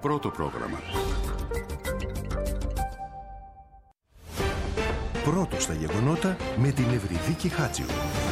Πρώτο πρόγραμμα. Πρώτο στα γεγονότα με την Ευρυδίκη Χάτζιου.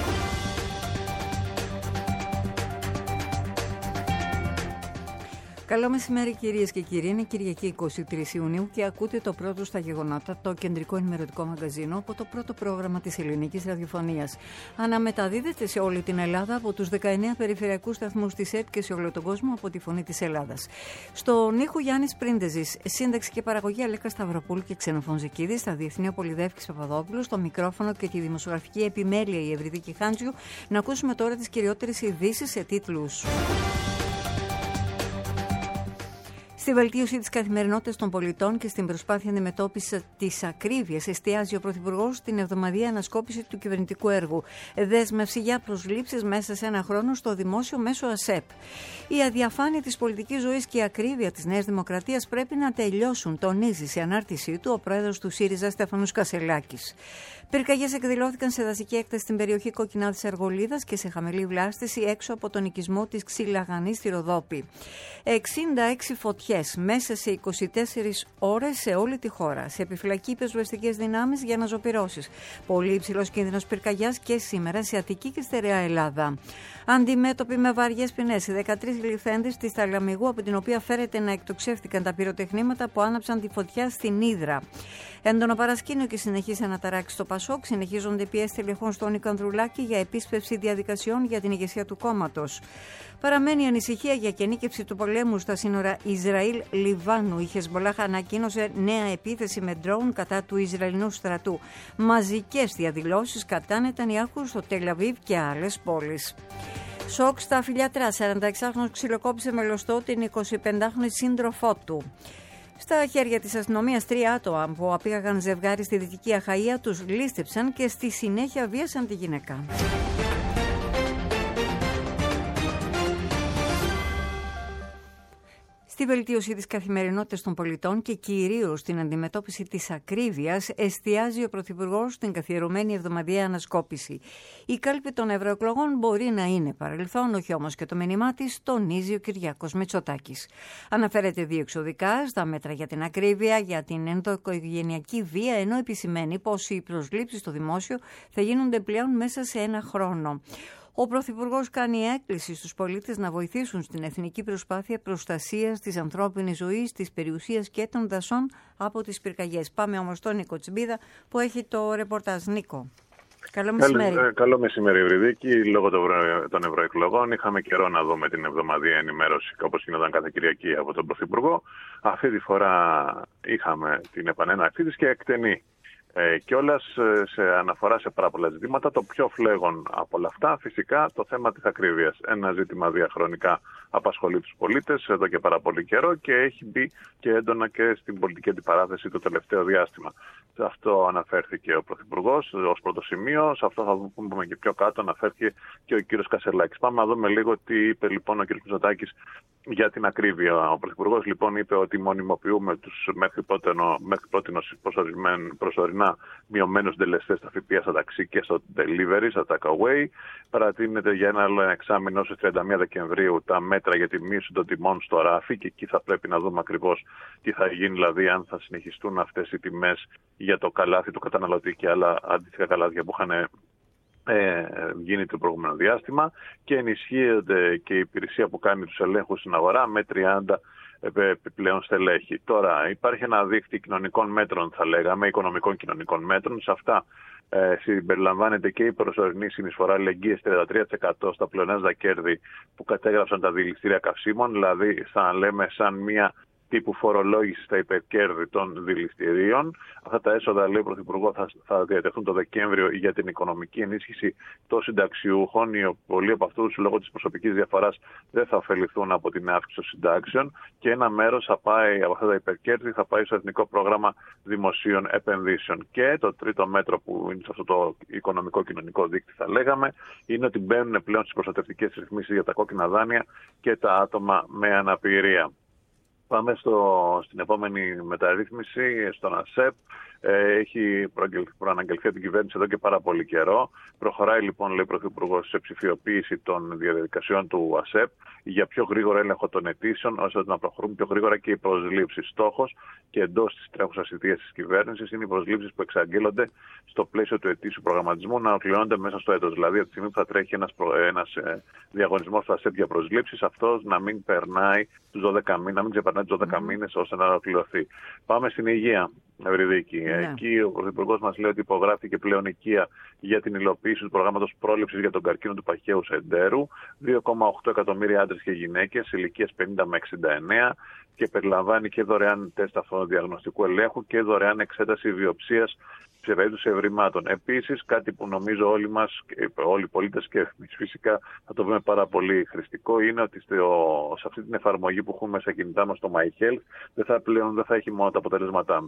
Καλό μεσημέρι κυρίες και κύριοι, είναι Κυριακή 23 Ιουνίου και ακούτε το πρώτο στα γεγονότα, το κεντρικό ενημερωτικό μαγαζίνο από το πρώτο πρόγραμμα της ελληνικής ραδιοφωνίας. Αναμεταδίδεται σε όλη την Ελλάδα από τους 19 περιφερειακούς σταθμούς της ΕΡΤ και σε όλο τον κόσμο από τη Φωνή της Ελλάδας. Στον ήχο Γιάννης Πρίντεζης, σύνταξη και παραγωγή Αλέκα Σταυροπούλου και Ξενοφών Ζεκίδη, στα διεθνή ο Πολυδεύκης Παπαδόπουλος, στο μικρόφωνο και τη δημοσιογραφική επιμέλεια η Ευρυδίκη Χάντζιου. Να ακούσουμε τώρα τις κυριότερες ειδήσεις σε τίτλους. Στη βελτίωση της καθημερινότητας των πολιτών και στην προσπάθεια αντιμετώπισης της ακρίβειας εστιάζει ο Πρωθυπουργός στην εβδομαδιαία ανασκόπηση του κυβερνητικού έργου. Δέσμευση για προσλήψεις μέσα σε ένα χρόνο στο δημόσιο μέσο ΑΣΕΠ. Η αδιαφάνεια της πολιτικής ζωής και η ακρίβεια της Νέας Δημοκρατίας πρέπει να τελειώσουν, τονίζει σε ανάρτησή του ο πρόεδρος του ΣΥΡΙΖΑ Στέφανος Κασελάκης. Πυρκαγιές εκδηλώθηκαν σε δασική έκταση στην περιοχή Κοκκινάδης Αργολίδας και σε χαμηλή βλάστηση έξω από τον οικισμό της Ξυλαγανής στη Ροδόπη. 66 φωτιές μέσα σε 24 ώρες σε όλη τη χώρα. Σε επιφυλακή πυροσβεστικές δυνάμεις για αναζωπυρώσεις. Πολύ υψηλός κίνδυνος πυρκαγιάς και σήμερα σε Αττική και στερεά Ελλάδα. Αντιμέτωποι με βαριές ποινές, οι 13 ληφθέντες της Ταλαμιγού, από την οποία φέρεται να εκτοξεύτηκαν τα πυροτεχνήματα που άναψαν τη φωτιά στην Ύδρα. Έντονο παρασκήνιο και συνεχής αναταράξει στο Πασόκ. Συνεχίζονται πιέσεις τελεχών στο Νίκο Ανδρουλάκη για επίσπευση διαδικασιών για την ηγεσία του κόμματος. Παραμένει ανησυχία για κενίκευση του πολέμου στα σύνορα Ισραήλ-Λιβάνου. Η Χεσμολάχ ανακοίνωσε νέα επίθεση με ντρόουν κατά του Ισραηλινού στρατού. Μαζικές διαδηλώσεις κατά Νετανιάχου στο Τελ-Αβίβ και άλλες πόλεις. Σοκ στα Φιλιατρά. 46χρονος ξυλοκόπησε με λωστό την 25χρονη σύντροφό του. Στα χέρια της αστυνομίας 3 άτομα που απήγαγαν ζευγάρι στη Δυτική Αχαΐα τους λήστεψαν και στη συνέχεια βίασαν τη γυναίκα. Στη βελτίωση της καθημερινότητας των πολιτών και κυρίως στην αντιμετώπιση της ακρίβειας εστιάζει ο Πρωθυπουργός στην καθιερωμένη εβδομαδιαία ανασκόπηση. Η κάλπη των ευρωεκλογών μπορεί να είναι παρελθόν, όχι όμως και το μήνυμά της, τονίζει ο Κυριάκος Μητσοτάκης. Αναφέρεται διεξοδικά στα μέτρα για την ακρίβεια, για την ενδοοικογενειακή βία, ενώ επισημαίνει πως οι προσλήψεις στο δημόσιο θα γίνονται πλέον μέσα σε ένα χρόνο. Ο Πρωθυπουργός κάνει έκκληση στους πολίτες να βοηθήσουν στην εθνική προσπάθεια προστασίας της ανθρώπινης ζωής, της περιουσίας και των δασών από τις πυρκαγιές. Πάμε όμως στον Νίκο Τσιμπίδα που έχει το ρεπορτάζ. Νίκο. Καλό μεσημέρι. Καλό μεσημέρι, Ευρυδίκη. Λόγω των ευρωεκλογών είχαμε καιρό να δούμε την εβδομαδιαία ενημέρωση, όπως γινόταν κάθε Κυριακή από τον Πρωθυπουργό. Αυτή τη φορά είχαμε την επανέναρξή της και εκτενή. Και όλας σε αναφορά σε πάρα πολλά ζητήματα. Το πιο φλέγον από όλα αυτά φυσικά το θέμα της ακρίβειας. Ένα ζήτημα διαχρονικά απασχολεί τους πολίτες εδώ και πάρα πολύ καιρό και έχει μπει και έντονα και στην πολιτική αντιπαράθεση το τελευταίο διάστημα. Σε αυτό αναφέρθηκε ο Πρωθυπουργός ως πρώτο σημείο. Σε αυτό θα πούμε και πιο κάτω αναφέρθηκε και ο κύριος Κασελάκης. Πάμε να δούμε λίγο τι είπε λοιπόν ο κύριος Μητσοτάκης για την ακρίβεια. Ο Πρωθυπουργός λοιπόν είπε ότι μονιμοποιούμε τους μέχρι πρότινος προσωρινά μειωμένους τελεστές στα ΦΠΑ, στα ταξί και στο delivery, στα takeaway. Παρατείνεται για ένα άλλο εξάμηνο έως 31 Δεκεμβρίου τα μέτρα για τη μείωση των τιμών στο ράφι και εκεί θα πρέπει να δούμε ακριβώς τι θα γίνει, δηλαδή αν θα συνεχιστούν αυτές οι τιμές για το καλάθι του καταναλωτή και άλλα αντίστοιχα καλάθια που είχαν γίνει το προηγούμενο διάστημα, και ενισχύεται και η υπηρεσία που κάνει τους ελέγχους στην αγορά με 30 επιπλέον στελέχη. Τώρα υπάρχει ένα δίκτυο κοινωνικών μέτρων, θα λέγαμε, οικονομικών κοινωνικών μέτρων. Σε αυτά συμπεριλαμβάνεται και η προσωρινή συνεισφορά αλληλεγγύης 33% στα πλεονάζοντα κέρδη που κατέγραψαν τα δηληστήρια καυσίμων, δηλαδή σαν μια τύπου φορολόγηση στα υπερκέρδη των δηληστηρίων. Αυτά τα έσοδα, λέει ο Πρωθυπουργός, θα διατεθούν το Δεκέμβριο για την οικονομική ενίσχυση των συνταξιούχων. Πολλοί από αυτούς, λόγω της προσωπικής διαφοράς, δεν θα ωφεληθούν από την αύξηση των συντάξεων και ένα μέρος θα πάει από αυτά τα υπερκέρδη θα πάει στο Εθνικό Πρόγραμμα Δημοσίων Επενδύσεων. Και το τρίτο μέτρο που είναι σε αυτό το οικονομικό κοινωνικό δίκτυο, θα λέγαμε, είναι ότι μπαίνουν πλέον στις προστατευτικές ρυθμίσεις για τα κόκκινα δάνεια και τα άτομα με αναπηρία. Πάμε στην επόμενη μεταρρύθμιση, στον ΑΣΕΠ. Έχει προαναγγελθεί από την κυβέρνηση εδώ και πάρα πολύ καιρό. Προχωράει λοιπόν, λέει ο Πρωθυπουργός, σε ψηφιοποίηση των διαδικασιών του ΑΣΕΠ για πιο γρήγορο έλεγχο των αιτήσεων, ώστε να προχωρούν πιο γρήγορα και οι προσλήψεις. Στόχος και εντός της τρέχουσας θητείας της κυβέρνησης είναι οι προσλήψεις που εξαγγέλλονται στο πλαίσιο του ετήσιου προγραμματισμού να ολοκληρώνονται μέσα στο έτος. Δηλαδή, από τη στιγμή που θα τρέχει ένας διαγωνισμός του ΑΣΕΠ για προσλήψεις, αυτός να μην περνάει τους 12 μήνες, να μην ξεπερνάει τους 12 μήνες ώστε να ολοκληρωθεί. Πάμε στην υγεία, Ευρυδίκη. Εκεί ο Πρωθυπουργός μας λέει ότι υπογράφηκε πλέον οικία για την υλοποίηση του προγράμματος πρόληψης για τον καρκίνο του παχαίου εντέρου. 2,8 εκατομμύρια άντρες και γυναίκες ηλικίας 50 με 69 και περιλαμβάνει και δωρεάν τεστ αυτοδιαγνωστικού ελέγχου και δωρεάν εξέταση βιοψίας σε περίπτωση ευρημάτων. Επίσης, κάτι που νομίζω όλοι μας, όλοι οι πολίτες και εμείς φυσικά θα το βρούμε πάρα πολύ χρηστικό, είναι ότι σε αυτή την εφαρμογή που έχουμε στα κινητά μας στο MyHealth δεν θα έχει μόνο τα αποτελέσματα.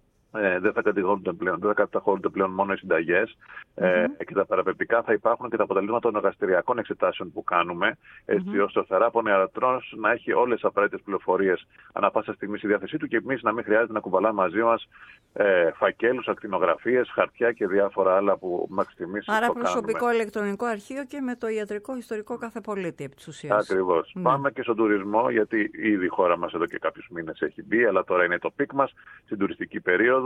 Δεν θα καταχωρούνται πλέον μόνο οι συνταγές και τα παραπεπτικά, θα υπάρχουν και τα αποτελέσματα των εργαστηριακών εξετάσεων που κάνουμε, έτσι ώστε ο θεράπων ιατρός να έχει όλες τις απαραίτητες πληροφορίες ανά πάσα στιγμή στη διάθεσή του και εμείς να μην χρειάζεται να κουβαλάμε μαζί μας φακέλους, ακτινογραφίες, χαρτιά και διάφορα άλλα που μέχρι στιγμής το κάνουμε. Άρα προσωπικό ηλεκτρονικό αρχείο και με το ιατρικό ιστορικό κάθε πολίτη επί της ουσίας. Ακριβώς. Πάμε και στον τουρισμό, γιατί ήδη η χώρα μας εδώ και κάποιους μήνες έχει μπει, αλλά τώρα είναι το πικ μας στην τουριστική περίοδο.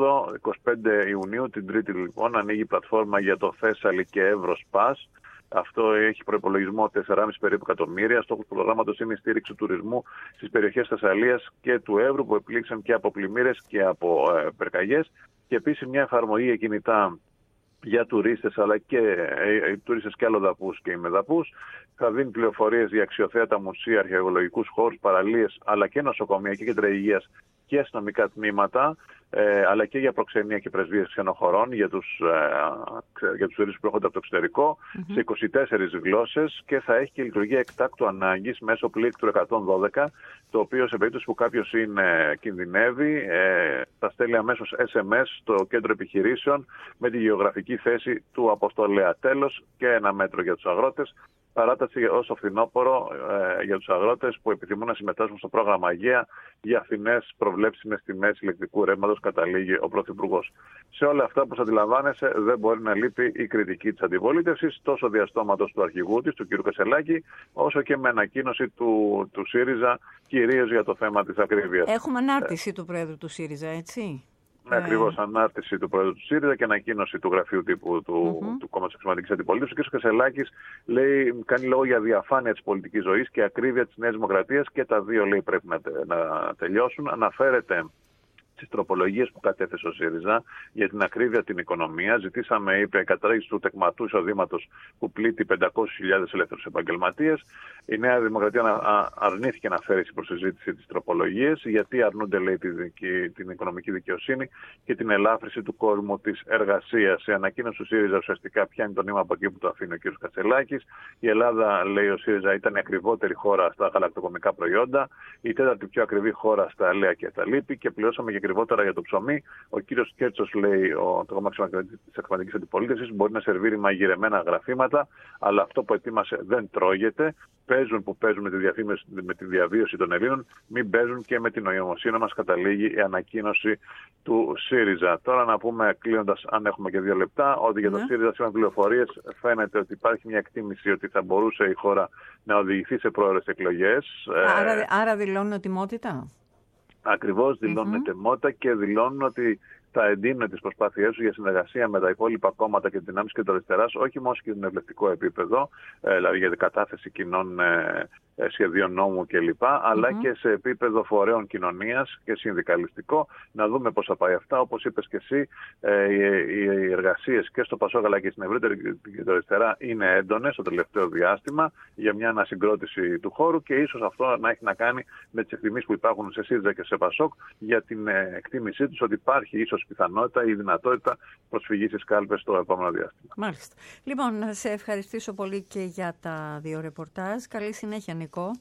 25 Ιουνίου, την Τρίτη λοιπόν, ανοίγει η πλατφόρμα για το Θέσσαλη και Εύρος Πας. Αυτό έχει προϋπολογισμό 4,5 περίπου εκατομμύρια. Στόχος του προγράμματος είναι η στήριξη του τουρισμού στις περιοχές Θεσσαλίας και του Εύρου που επλήξαν και από πλημμύρες και από πυρκαγιές. Και επίσης μια εφαρμογή κινητά για τουρίστες, αλλά και τουρίστες και αλλοδαπούς και ημεδαπούς. Θα δίνει πληροφορίες για αξιοθέατα μουσεία, αρχαιολογικούς χώρους, παραλίες, αλλά και νοσοκομεία και κέντρα υγείας και αστυνομικά τμήματα, αλλά και για προξενία και πρεσβείες ξένων χωρών για τους τουρίστες που έρχονται από το εξωτερικό, σε 24 γλώσσες, και θα έχει και λειτουργία εκτάκτου ανάγκης μέσω πλήκτρου 112, το οποίο σε περίπτωση που κάποιος κινδυνεύει θα στέλνει αμέσως SMS στο κέντρο επιχειρήσεων με τη γεωγραφική θέση του αποστολέα. Τέλος, και ένα μέτρο για τους αγρότες. Παράταση όσο φθινόπωρο για τους αγρότες που επιθυμούν να συμμετάσχουν στο πρόγραμμα Αγία για φθηνές προβλέψιμες τιμές ηλεκτρικού ρεύματος, καταλήγει ο Πρωθυπουργός. Σε όλα αυτά, όπως αντιλαμβάνεσαι, δεν μπορεί να λείπει η κριτική της αντιπολίτευσης, τόσο διαστόματος του αρχηγού της, του κ. Κασελάκη, όσο και με ανακοίνωση του ΣΥΡΙΖΑ, κυρίως για το θέμα της ακρίβειας. Έχουμε ανάρτηση του Πρόεδρου του ΣΥΡΙΖΑ, έτσι. Ακριβώς, ανάρτηση του Πρόεδρου του ΣΥΡΙΖΑ και ανακοίνωση του γραφείου τύπου του Κόμματος Αξιωματικής Αντιπολίτευσης. Ο κ. Κασελάκης κάνει λόγο για διαφάνεια της πολιτικής ζωής και ακρίβεια της Νέας Δημοκρατίας, και τα δύο, λέει, πρέπει να τελειώσουν. Αναφέρεται στις τροπολογίες που κατέθεσε ο ΣΥΡΙΖΑ για την ακρίβεια την οικονομία. Ζητήσαμε, είπε, κατάργηση του τεκματού εισοδήματος που πλήττει 500.000 ελεύθερους επαγγελματίες. Η Νέα Δημοκρατία αρνήθηκε να φέρει στην προσυζήτηση τις τροπολογίες, γιατί αρνούνται, λέει, την οικονομική δικαιοσύνη και την ελάφρυνση του κόσμου της εργασίας. Η ανακοίνωση του ΣΥΡΙΖΑ ουσιαστικά πιάνει το νήμα από εκεί που το αφήνει ο κ. Κασελάκης. Η Ελλάδα, λέει ο ΣΥΡΙΖΑ, ήταν η ακριβότερη χώρα στα γαλακτοκομικά προϊόντα, η τέταρτη πιο ακριβή χώρα στα αλεία και τα λίπη, και πληρώσαμε και ακριβότερα για το ψωμί. Ο κύριος Κέρτσος, λέει, το κόμμα της Αξιωματικής Αντιπολίτευσης, μπορεί να σερβίρει μαγειρεμένα γραφήματα, αλλά αυτό που ετοίμασε δεν τρώγεται. Παίζουν που παίζουν με τη διαβίωση των Ελλήνων, μην παίζουν και με την νοημοσύνη μας, καταλήγει η ανακοίνωση του ΣΥΡΙΖΑ. Τώρα να πούμε, κλείνοντας, αν έχουμε και 2 λεπτά, ότι για το ΣΥΡΙΖΑ, σύμφωνα με πληροφορίες, φαίνεται ότι υπάρχει μια εκτίμηση ότι θα μπορούσε η χώρα να οδηγηθεί σε πρόορες εκλογές. Άρα δηλώνουν ετοιμότητα. Ακριβώς, δηλώνουν ετοιμότητα και δηλώνουν ότι θα εντείνουν τις προσπάθειές τους για συνεργασία με τα υπόλοιπα κόμματα και τις δυνάμεις κεντροαριστεράς, όχι μόνο και στην ευλευτικό επίπεδο, δηλαδή για την κατάθεση κοινών σχεδίων νόμου κλπ., αλλά και σε επίπεδο φορέων κοινωνίας και συνδικαλιστικό, να δούμε πώς θα πάει αυτά. Όπως είπες και εσύ, οι εργασίες και στο Πασόκ αλλά και στην ευρύτερη κεντροαριστερά είναι έντονες το τελευταίο διάστημα για μια ανασυγκρότηση του χώρου, και ίσως αυτό να έχει να κάνει με τις εκτιμήσεις που υπάρχουν σε ΣΥΡΙΖΑ και σε Πασόκ για την εκτίμησή τους ότι υπάρχει ίσως πιθανότητα ή δυνατότητα προσφυγής στις κάλπες στο επόμενο διάστημα. Μάλιστα. Λοιπόν, να σε ευχαριστήσω πολύ και για τα 2 ρεπορτάζ. Καλή συνέχεια, Νικό.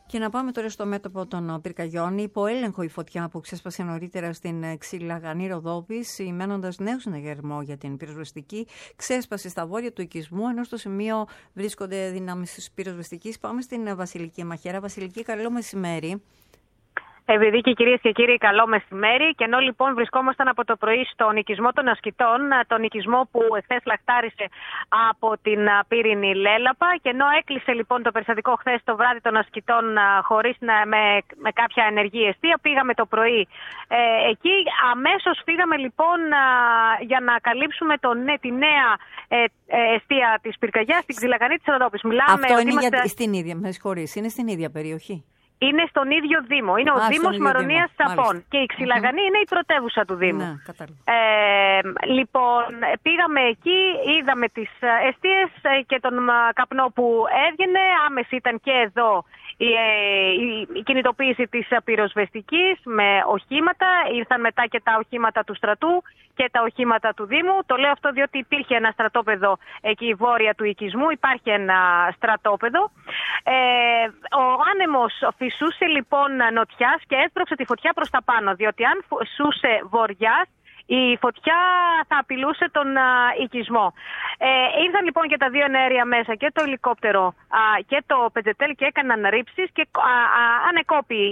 Και να πάμε τώρα στο μέτωπο των πυρκαγιών. Υπό έλεγχο η φωτιά που ξέσπασε νωρίτερα στην Ξυλαγανή Ροδόπη, σημαίνοντας νέο συναγερμό για την πυροσβεστική, ξέσπασε στα βόρεια του οικισμού, ενώ στο σημείο βρίσκονται δυνάμεις πυροσβεστικής. Πάμε στην Βασιλική Μαχαίρα. Βασιλική, καλό μεσημέρι. Ευρυδίκη, κυρίες και κύριοι, καλό μεσημέρι. Και ενώ λοιπόν βρισκόμασταν από το πρωί στον οικισμό των Ασκητών, τον οικισμό που εχθές λαχτάρισε από την πύρινη Λέλαπα, και ενώ έκλεισε λοιπόν το περιστατικό χθες το βράδυ των Ασκητών χωρίς με κάποια ενεργή αιστεία, πήγαμε το πρωί εκεί. Αμέσως φύγαμε λοιπόν για να καλύψουμε τη νέα αιστεία της πυρκαγιάς στην Ξυλαγανή της Ροδόπης. Αυτό είναι στην ίδια, με συγχωρείς, είναι στην ίδια περιοχή. Είναι στον ίδιο Δήμο. Είναι ο Δήμος Μαρονίας Σαπών. Και η Ξυλαγανή είναι η πρωτεύουσα του Δήμου. Ναι, λοιπόν, πήγαμε εκεί, είδαμε τις εστίες και τον καπνό που έβγαινε. Άμεση ήταν και εδώ η κινητοποίηση της πυροσβεστικής με οχήματα. Ήρθαν μετά και τα οχήματα του στρατού και τα οχήματα του Δήμου. Το λέω αυτό διότι υπήρχε ένα στρατόπεδο εκεί βόρεια του οικισμού. Υπάρχει ένα στρατόπεδο. Ο άνεμος φυσούσε λοιπόν νοτιάς και έσπρωξε τη φωτιά προς τα πάνω. Διότι αν φυσούσε βορειάς, η φωτιά θα απειλούσε τον οικισμό. Ήρθαν λοιπόν και τα δύο εναέρια μέσα, και το ελικόπτερο και το πετζετέλ, και έκαναν ρήψεις και ανεκόπη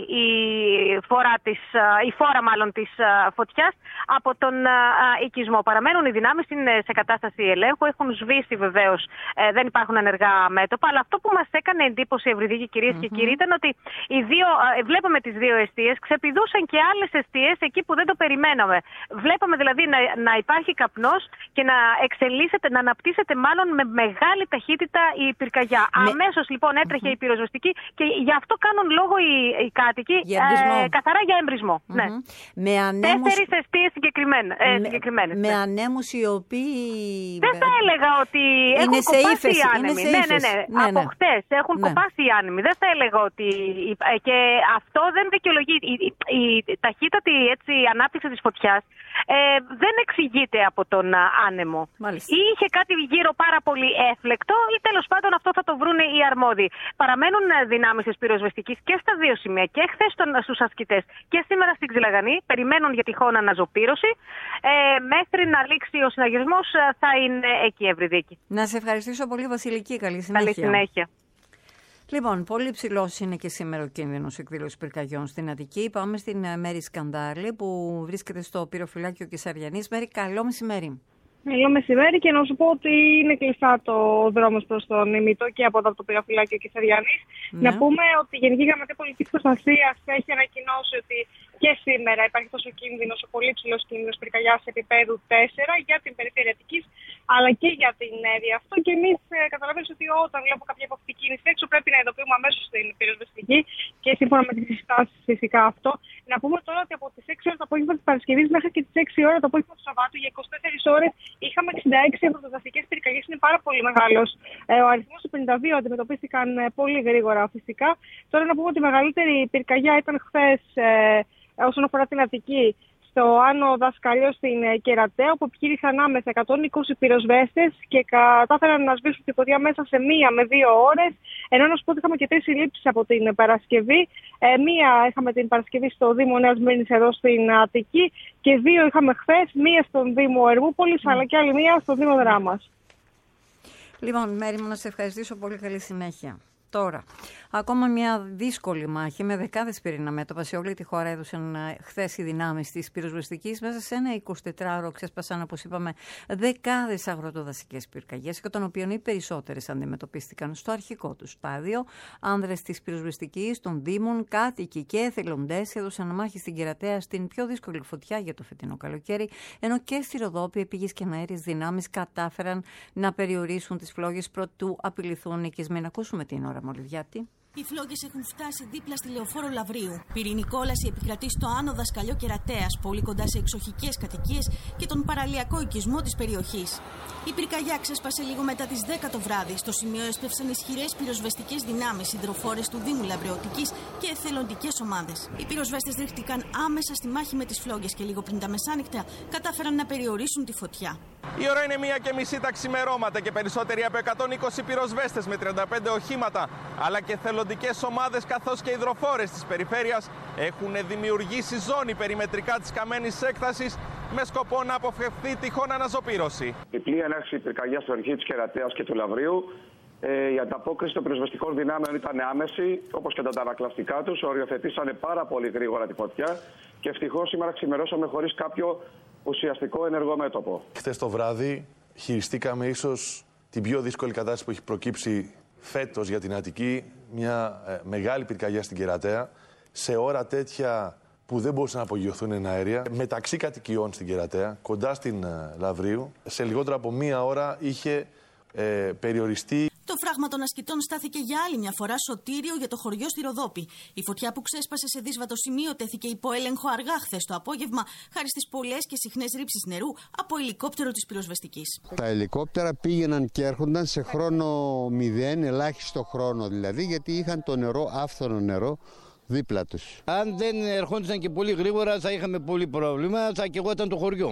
η φόρα μάλλον της φωτιάς από τον οικισμό. Παραμένουν οι δυνάμεις, είναι σε κατάσταση ελέγχου, έχουν σβήσει βεβαίως, δεν υπάρχουν ενεργά μέτωπα, αλλά αυτό που μας έκανε εντύπωση, Ευρυδίκη, κυρίες και κύριοι, ήταν ότι βλέπαμε τις δύο εστίες, ξεπηδούσαν και άλλες εστίες εκεί που δεν το περιμέναμε. Βλέπαμε δηλαδή να υπάρχει καπνός και να εξελίσσεται, να αναπτύσσεται μάλλον με μεγάλη ταχύτητα η πυρκαγιά. Αμέσως λοιπόν έτρεχε η πυροσβεστική και γι' αυτό κάνουν λόγο οι κάτοικοι καθαρά για εμπρισμό. Ναι. Με 4 εστίες συγκεκριμένες. Με ανέμους οι οποίοι... Δεν θα έλεγα ότι έχουν κοπάσει οι άνεμοι. Ναι. Από χτες έχουν κοπάσει οι άνεμοι. Δεν θα έλεγα ότι... Και αυτό δεν δικαιολογεί. Η ταχύτατη ανάπτυξη της φωτιάς δεν εξηγείται από τον άνεμο. Μάλιστα. Ή είχε κάτι γύρω πάρα πολύ έφλεκτο, ή τέλος πάντων αυτό θα το βρούνε οι αρμόδιοι. Παραμένουν δυνάμεις της πυροσβεστικής και στα δύο σημεία, και χθες στους ασκητές και σήμερα στην Ξυλαγανή. Περιμένουν για τυχόν αναζωπήρωση. Μέχρι να λήξει ο συναγερμός θα είναι εκεί, Ευρυδίκη. Να σε ευχαριστήσω πολύ, Βασιλική. Καλή συνέχεια. Καλή συνέχεια. Λοιπόν, πολύ ψηλός είναι και σήμερα ο κίνδυνος εκδήλωσης πυρκαγιών στην Αττική. Πάμε στην Μέρη Σκανδάλη που βρίσκεται στο πυροφυλάκιο Κεσαριανής. Μέρη, καλό μεσημέρι. Καλό μεσημέρι, και να σου πω ότι είναι κλειστά το δρόμος προς τον Ημιτό και από το πυροφυλάκιο Κεσαριανής. Ναι. Να πούμε ότι η Γενική Γραμματεία Πολιτικής Προστασίας έχει ανακοινώσει ότι και σήμερα υπάρχει τόσο κίνδυνος, ο πολύ ψηλός κίνδυνος πυρκαγιάς επίπεδου 4 για την περιφέρεια Αττικής, αλλά και για την Εύβοια. Αυτό, και εμείς καταλαβαίνουμε ότι όταν βλέπουμε κάποια υποθετική κίνηση έξω, πρέπει να ειδοποιούμε αμέσως την πυροσβεστική και σύμφωνα με τις συστάσεις φυσικά αυτό. Να πούμε τώρα ότι από τις 6 ώρες το απόγευμα της Παρασκευής μέχρι και τις 6 ώρες το απόγευμα του Σαββάτου, για 24 ώρες είχαμε 66 ευρωτοδασικές πυρκαγιές. Είναι πάρα πολύ μεγάλος ο αριθμός. Οι 52 αντιμετωπίστηκαν πολύ γρήγορα φυσικά. Τώρα να πούμε ότι η μεγαλύτερη πυρκαγιά ήταν χθες όσον αφορά την Αττική, στο Άνω Δασκαλιό στην Κερατέα, όπου επιχείρησαν άμεσα 120 πυροσβέστες και κατάφεραν να σβήσουν τη φωτιά μέσα σε 1 με 2 ώρες. Ενώ να σου πω ότι είχαμε και 3 συλλήψεις από την Παρασκευή. Μία είχαμε την Παρασκευή στο Δήμο Νέας Μύρνης εδώ στην Αττική, και 2 είχαμε χθες, μία στον Δήμο Ερμούπολης, αλλά και άλλη μία στο Δήμο Δράμας. Λοιπόν, Μέρη μου, να σε ευχαριστήσω πολύ. Καλή συνέχεια. Τώρα, ακόμα μια δύσκολη μάχη με δεκάδες πυρήνα μέτωπα σε όλη τη χώρα έδωσαν χθες οι δυνάμεις της πυροσβεστικής. Μέσα σε ένα 24ωρο ξέσπασαν, όπως είπαμε, δεκάδες αγροτοδασικές πυρκαγιές, και των οποίων οι περισσότερες αντιμετωπίστηκαν στο αρχικό του στάδιο. Άνδρες της πυροσβεστικής, των Δήμων, κάτοικοι και εθελοντές έδωσαν μάχη στην Κερατέα στην πιο δύσκολη φωτιά για το φετινό καλοκαίρι, ενώ και στη Ροδόπη επίγειες και αέριες δυνάμεις κατάφεραν να περιορίσουν τις φλόγες προτού απειληθούν οικισμοί. Να ακούσουμε την ώρα. Μολυβιάτη. Οι φλόγες έχουν φτάσει δίπλα στη Λεωφόρο Λαβρίου. Πυρηνική κόλαση επικρατεί στο Άνω Δασκαλιό Κερατέας, πολύ κοντά σε εξοχικές κατοικίες και τον παραλιακό οικισμό της περιοχής. Η πυρκαγιά ξέσπασε λίγο μετά τις 10 το βράδυ. Στο σημείο έσπευσαν ισχυρές πυροσβεστικές δυνάμεις, συντροφόρες του Δήμου Λαβρεωτικής και εθελοντικές ομάδες. Οι πυροσβέστες ρίχτηκαν άμεσα στη μάχη με τις φλόγες και λίγο πριν τα μεσάνυχτα κατάφεραν να περιορίσουν τη φωτιά. Η ώρα είναι 1:30 τα ξημερώματα και περισσότεροι από 120 πυροσβέστες με 35 οχήματα, αλλά και θελοντικές ομάδες καθώς και υδροφόρες της περιφέρειας έχουν δημιουργήσει ζώνη περιμετρικά της καμένης έκτασης με σκοπό να αποφευθεί τυχόν αναζωπήρωση. Η πλοία έναρξη πυρκαγιάς στο αρχή της Κερατέας και του Λαβρίου. Η ανταπόκριση των πυροσβεστικών δυνάμεων ήταν άμεση, όπως και τα αντανακλαστικά τους. Οριοθετήσανε πάρα πολύ γρήγορα τη φωτιά και ευτυχώς σήμερα ξημερώσαμε χωρίς κάποιο ουσιαστικό ενεργό μέτωπο. Χθες το βράδυ χειριστήκαμε ίσως την πιο δύσκολη κατάσταση που έχει προκύψει φέτος για την Αττική. Μια μεγάλη πυρκαγιά στην Κερατέα, σε ώρα τέτοια που δεν μπορούσαν να απογειωθούν εναέρια, μεταξύ κατοικιών στην Κερατέα, κοντά στην Λαβρίου. Σε λιγότερο από μία ώρα είχε περιοριστεί. Το φράγμα των ασκητών στάθηκε για άλλη μια φορά σωτήριο για το χωριό στη Ροδόπη. Η φωτιά που ξέσπασε σε δύσβατο σημείο τέθηκε υπό έλεγχο αργά χθες το απόγευμα, χάρη στις πολλές και συχνές ρήψεις νερού από ελικόπτερο της πυροσβεστικής. Τα ελικόπτερα πήγαιναν και έρχονταν σε χρόνο 0, ελάχιστο χρόνο δηλαδή, γιατί είχαν το νερό, άφθονο νερό, δίπλα τους. Αν δεν ερχόντουσαν και πολύ γρήγορα θα είχαμε πολύ πρόβλημα, θα καιγόταν το χωριό.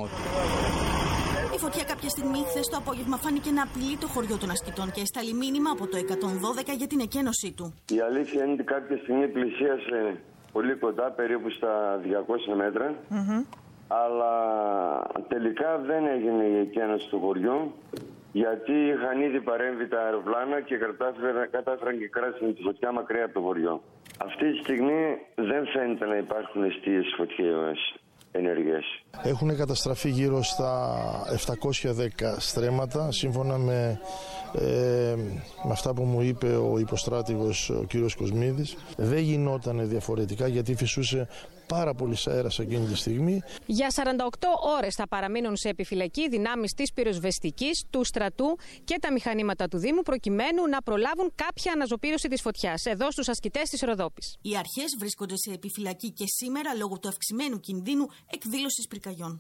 Η φωτιά κάποια στιγμή χθες το απόγευμα φάνηκε να απειλεί το χωριό των ασκητών και έσταλει μήνυμα από το 112 για την εκένωσή του. Η αλήθεια είναι ότι κάποια στιγμή πλησίασε πολύ κοντά, περίπου στα 200 μέτρα, αλλά τελικά δεν έγινε η εκένωση του χωριού, γιατί είχαν ήδη παρέμβει τα αεροπλάνα και κατάφεραν και κράσουν τη φωτιά μακριά από το χωριό. Αυτή τη στιγμή δεν φαίνεται να υπάρχουν αιστείες φωτιές ενεργές. Έχουν καταστραφεί γύρω στα 710 στρέμματα, σύμφωνα με αυτά που μου είπε ο υποστράτηγος ο κύριος Κοσμίδης. Δεν γινόταν διαφορετικά, γιατί φυσούσε πάρα πολύ αέρας εκείνη τη στιγμή. Για 48 ώρες θα παραμείνουν σε επιφυλακή δυνάμεις της πυροσβεστικής, του στρατού και τα μηχανήματα του Δήμου, προκειμένου να προλάβουν κάποια αναζωπήρωση της φωτιάς εδώ στους ασκητές της Ροδόπης. Οι αρχές βρίσκονται σε επιφυλακή και σήμερα λόγω του αυξημένου κινδύνου εκδήλωσης πυρκαγιών.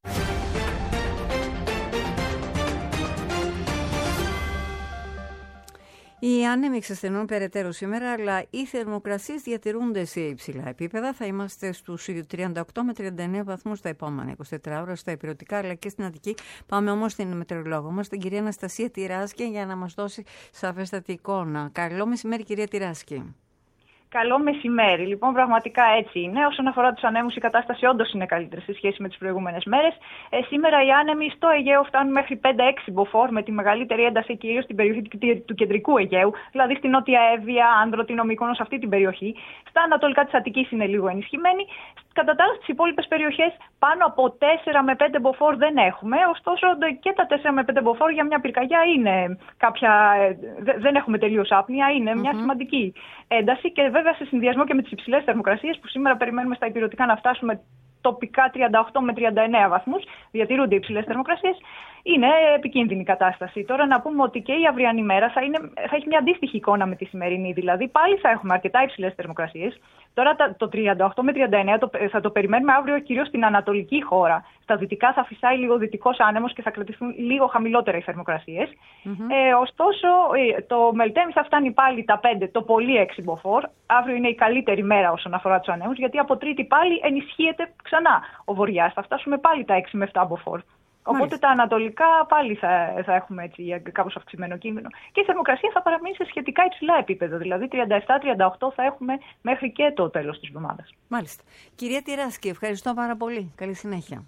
Οι άνεμοι ξεσθενούν περαιτέρω σήμερα, αλλά οι θερμοκρασίες διατηρούνται σε υψηλά επίπεδα. Θα είμαστε στους 38 με 39 βαθμούς τα επόμενα 24 ώρα στα ηπειρωτικά, αλλά και στην Αττική. Πάμε όμως στην μετεωρολόγο μας, την κυρία Αναστασία Τυράσκη, για να μας δώσει σαφέστατη εικόνα. Καλό μεσημέρι, κυρία Τυράσκη. Καλό μεσημέρι. Λοιπόν, πραγματικά έτσι είναι. Όσον αφορά τους ανέμους, η κατάσταση όντως είναι καλύτερη σε σχέση με τις προηγούμενες μέρες. Σήμερα οι άνεμοι στο Αιγαίο φτάνουν μέχρι 5-6 μποφόρ, με τη μεγαλύτερη ένταση κυρίως στην περιοχή του κεντρικού Αιγαίου, δηλαδή στην Νότια Εύβοια, Άνδρο, την Μύκονο, σε αυτή την περιοχή. Στα ανατολικά της Αττικής είναι λίγο ενισχυμένη. Κατά τα άλλα, στις υπόλοιπες περιοχές πάνω από 4 με 5 μποφόρ δεν έχουμε. Ωστόσο, και τα 4 με 5 μποφόρ για μια πυρκαγιά είναι δεν έχουμε τελείως άπνοια, είναι μια σημαντική ένταση. Και βέβαια, σε συνδυασμό και με τις υψηλές θερμοκρασίες που σήμερα περιμένουμε στα ηπειρωτικά να φτάσουμε τοπικά 38 με 39 βαθμούς, διατηρούνται οι υψηλές θερμοκρασίες, είναι επικίνδυνη κατάσταση. Τώρα να πούμε ότι και η αυριανή μέρα θα έχει μια αντίστοιχη εικόνα με τη σημερινή, δηλαδή πάλι θα έχουμε αρκετά υψηλές θερμοκρασίες. Τώρα το 38 με 39 θα το περιμένουμε αύριο κυρίως στην ανατολική χώρα. Στα δυτικά θα φυσάει λίγο δυτικός άνεμος και θα κρατηθούν λίγο χαμηλότερα οι θερμοκρασίες. Ωστόσο, το Μελτέμι θα φτάνει πάλι τα 5, το πολύ 6 μποφόρ. Αύριο είναι η καλύτερη μέρα όσον αφορά τους ανέμους, γιατί από Τρίτη πάλι ενισχύεται ξανά ο βορειάς. Θα φτάσουμε πάλι τα 6 με 7 μποφόρ. Οπότε τα ανατολικά πάλι θα έχουμε έτσι κάπως αυξημένο κίνδυνο. Και η θερμοκρασία θα παραμείνει σε σχετικά υψηλά επίπεδα. Δηλαδή 37-38 θα έχουμε μέχρι και το τέλος της εβδομάδας. Μάλιστα. Κυρία Τυράσκη, ευχαριστώ πάρα πολύ. Καλή συνέχεια.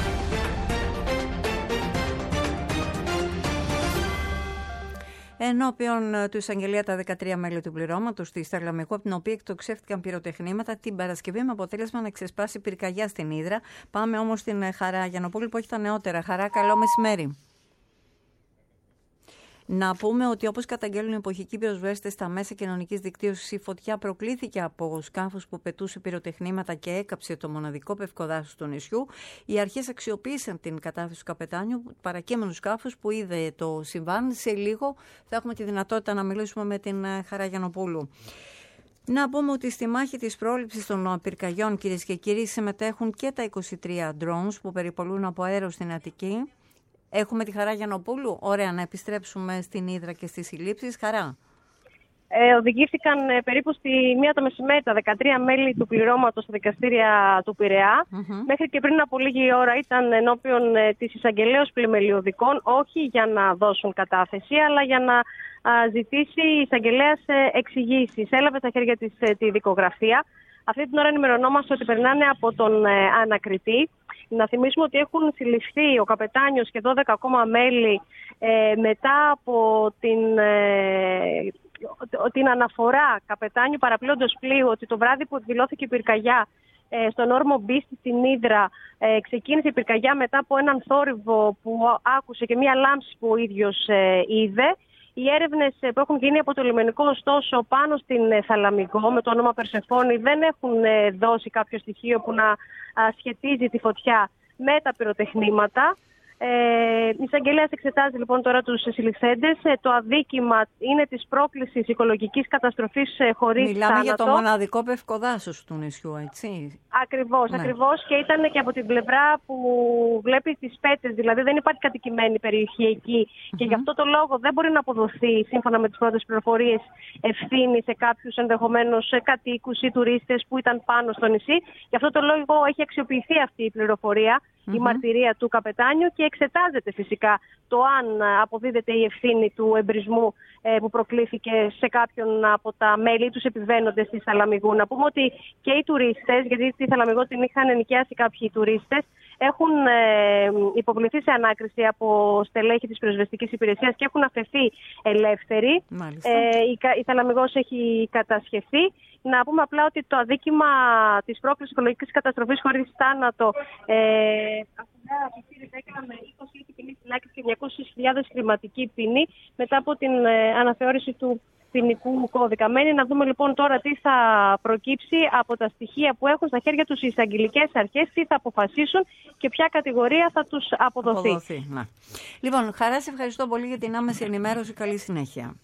Ενώπιον του εισαγγελέα τα 13 μέλη του πληρώματος του Ισταρλαμικού, από την οποία εκτοξεύτηκαν πυροτεχνήματα την Παρασκευή με αποτέλεσμα να ξεσπάσει πυρκαγιά στην Ύδρα. Πάμε όμως στην Χαρά Γιαννοπούλου που έχει τα νεότερα. Χαρά, καλό μεσημέρι. Να πούμε ότι, όπως καταγγέλνουν οι εποχικοί πυροσβέστες στα μέσα κοινωνικής δικτύωσης, η φωτιά προκλήθηκε από σκάφος που πετούσε πυροτεχνήματα και έκαψε το μοναδικό πευκοδάσος του νησιού. Οι αρχές αξιοποίησαν την κατάφυση του καπετάνιου, παρακείμενου σκάφους που είδε το συμβάν. Σε λίγο θα έχουμε τη δυνατότητα να μιλήσουμε με την Χαρά Γιαννοπούλου. Να πούμε ότι στη μάχη της πρόληψης των πυρκαγιών, κυρίες και κύριοι, συμμετέχουν και τα 23 drones που περιπολούν από αέρο στην Αττική. Έχουμε τη Χαρά Γιαννοπούλου. Ωραία, να επιστρέψουμε στην Ύδρα και στις συλλήψεις. Χαρά. οδηγήθηκαν περίπου στη 1 το μεσημέρι τα 13 μέλη του πληρώματος στα δικαστήρια του Πειραιά. Μέχρι και πριν από λίγη ώρα ήταν ενώπιον της εισαγγελέως πλημελιωδικών, όχι για να δώσουν κατάθεση, αλλά για να ζητήσει η εισαγγελέας εξηγήσεις. Έλαβε στα χέρια της τη δικογραφία. Αυτή την ώρα ενημερωνόμαστε ότι περνάνε από τον ανακριτή. Να θυμίσουμε ότι έχουν συλληφθεί ο καπετάνιος και 12 ακόμα μέλη μετά από την αναφορά καπετάνιου παραπλέοντος πλοίου ότι το βράδυ που εκδηλώθηκε η πυρκαγιά στον όρμο Μπίστη στην Ύδρα ξεκίνησε η πυρκαγιά μετά από έναν θόρυβο που άκουσε και μία λάμψη που ο ίδιος είδε. Οι έρευνες που έχουν γίνει από το λιμενικό, ωστόσο, πάνω στην Θαλαμικό με το όνομα Περσεφόνη δεν έχουν δώσει κάποιο στοιχείο που να σχετίζει τη φωτιά με τα πυροτεχνήματα. Η εισαγγελέας εξετάζει λοιπόν τώρα τους συλληφθέντες. Το αδίκημα είναι της πρόκλησης οικολογικής καταστροφής χωρίς θάνατο. Μιλάμε για το μοναδικό πευκοδάσος του νησιού, έτσι. Ακριβώς. Και ήταν και από την πλευρά που βλέπει τις πέτες, δηλαδή δεν υπάρχει κατοικημένη περιοχή εκεί. Και γι' αυτό το λόγο δεν μπορεί να αποδοθεί, σύμφωνα με τις πρώτες πληροφορίες, ευθύνη σε κάποιους ενδεχομένως κατοίκους ή τουρίστες που ήταν πάνω στο νησί. Γι' αυτό το λόγο έχει αξιοποιηθεί αυτή η πληροφορία, η μαρτυρία του καπετάνιου, και εξετάζεται φυσικά το αν αποδίδεται η ευθύνη του εμπρισμού που προκλήθηκε σε κάποιον από τα μέλη τους επιβαίνοντες στη Θαλαμιγού. Να πούμε ότι και οι τουρίστες, γιατί στη Θαλαμιγού την είχαν ενοικιάσει κάποιοι τουρίστες, έχουν υποβληθεί σε ανάκριση από στελέχη της πυροσβεστικής υπηρεσίας και έχουν αφαιθεί ελεύθεροι. Η Θαλαμιγός έχει κατασχεθεί. Να πούμε απλά ότι το αδίκημα της πρόκλησης οικολογικής καταστροφής χωρίς θάνατο με 20 έτη ποινή φυλάκιση και 200.000 χρηματική ποινή μετά από την αναθεώρηση του ποινικού κώδικα. Μένει να δούμε λοιπόν τώρα τι θα προκύψει από τα στοιχεία που έχουν στα χέρια τους οι εισαγγελικές αρχές, τι θα αποφασίσουν και ποια κατηγορία θα τους αποδοθεί. Λοιπόν, Χαρά, σε ευχαριστώ πολύ για την άμεση ενημέρωση. Καλή συνέχεια.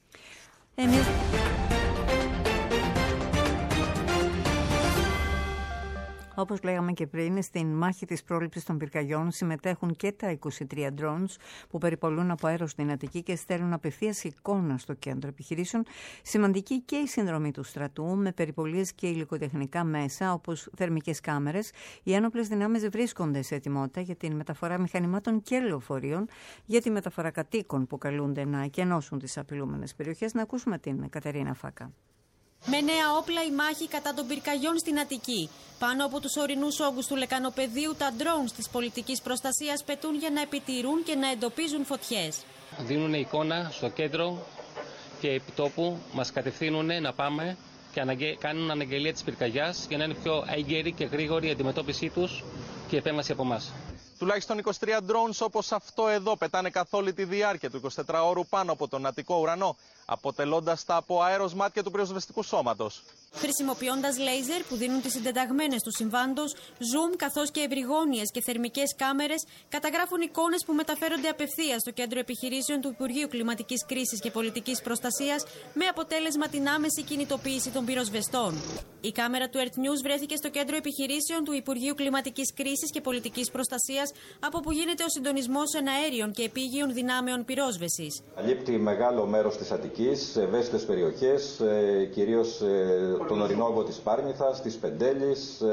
Όπως λέγαμε και πριν, στην μάχη της πρόληψης των πυρκαγιών συμμετέχουν και τα 23 drones που περιπολούν από αέρος στην Αττική και στέλνουν απευθείας εικόνα στο κέντρο επιχειρήσεων. Σημαντική και η συνδρομή του στρατού με περιπολίες και υλικοτεχνικά μέσα όπως θερμικές κάμερες. Οι ένοπλες δυνάμεις βρίσκονται σε ετοιμότητα για την μεταφορά μηχανημάτων και λεωφορείων, για τη μεταφορά κατοίκων που καλούνται να εκενώσουν τις απειλούμενες περιοχές. Να ακούσουμε την Κατερίνα Φάκα. Με νέα όπλα η μάχη κατά των πυρκαγιών στην Αττική. Πάνω από τους ορεινούς όγκους του λεκανοπεδίου, τα drones της πολιτικής προστασίας πετούν για να επιτηρούν και να εντοπίζουν φωτιές. Δίνουν εικόνα στο κέντρο και επί τόπου μας κατευθύνουν να πάμε και κάνουν αναγγελία της πυρκαγιάς για να είναι πιο έγκαιρη και γρήγορη η αντιμετώπιση τους και η επέμβαση από εμάς. Τουλάχιστον 23 drones όπως αυτό εδώ πετάνε καθ' όλη τη διάρκεια του 24ωρου πάνω από τον Αττικό ουρανό, αποτελώντας τα από αέρος μάτια του πυροσβεστικού σώματος. Χρησιμοποιώντας λέιζερ που δίνουν τις συντεταγμένες του συμβάντος, zoom καθώς και ευρυγόνιες και θερμικές κάμερες καταγράφουν εικόνες που μεταφέρονται απευθείας στο κέντρο επιχειρήσεων του Υπουργείου Κλιματικής Κρίσης και Πολιτικής Προστασίας, με αποτέλεσμα την άμεση κινητοποίηση των πυροσβεστών. Η κάμερα του Earth News βρέθηκε στο κέντρο επιχειρήσεων του Υπουργείου Κλιματικής Κρίσης και Πολιτικής Προστασίας, από όπου γίνεται ο συντονισμός εναέριων και επίγειων δυνάμεων πυρόσβεσης. Καλύπτει μεγάλο μέρος της Αττικής, ευαίσθητες περιοχές, κυρίως τον ορεινό όγκο της Πάρνηθας, της Πεντέλης,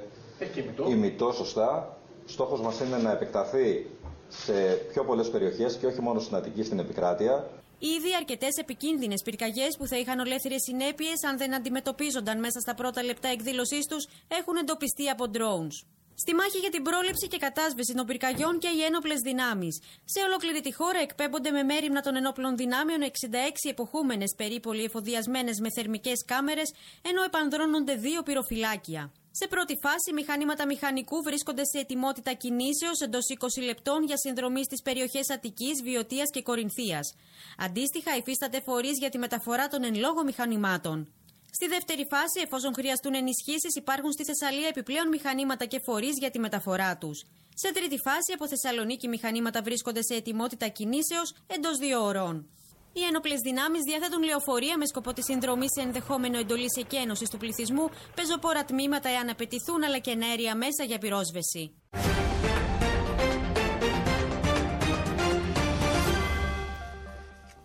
Ημιτό, σωστά. Στόχος μας είναι να επεκταθεί σε πιο πολλές περιοχές και όχι μόνο στην Αττική, στην επικράτεια. Ήδη αρκετές επικίνδυνες πυρκαγιές που θα είχαν ολέθριες συνέπειες αν δεν αντιμετωπίζονταν μέσα στα πρώτα λεπτά εκδήλωσής τους έχουν εντοπιστεί από drones. Στη μάχη για την πρόληψη και κατάσβεση των πυρκαγιών και οι ένοπλες δυνάμεις. Σε ολόκληρη τη χώρα εκπέμπονται με μέριμνα των ενόπλων δυνάμεων 66 εποχούμενες περίπολοι εφοδιασμένες με θερμικές κάμερες, ενώ επανδρώνονται 2 πυροφυλάκια. Σε πρώτη φάση, μηχανήματα μηχανικού βρίσκονται σε ετοιμότητα κινήσεως εντός 20 λεπτών για συνδρομή στις περιοχές Αττικής, Βιωτίας και Κορινθίας. Αντίστοιχα, υφίσταται φορείς για τη μεταφορά των εν λόγω μηχανημάτων. Στη δεύτερη φάση, εφόσον χρειαστούν ενισχύσεις, υπάρχουν στη Θεσσαλία επιπλέον μηχανήματα και φορείς για τη μεταφορά τους. Σε τρίτη φάση, από Θεσσαλονίκη μηχανήματα βρίσκονται σε ετοιμότητα κινήσεως εντός 2 ωρών. Οι ένοπλες δυνάμεις διαθέτουν λεωφορεία με σκοπό τη συνδρομή σε ενδεχόμενο εντολής εκένωσης του πληθυσμού, πεζοπόρα τμήματα εάν απαιτηθούν, αλλά και εναέρια μέσα για πυρόσβεση.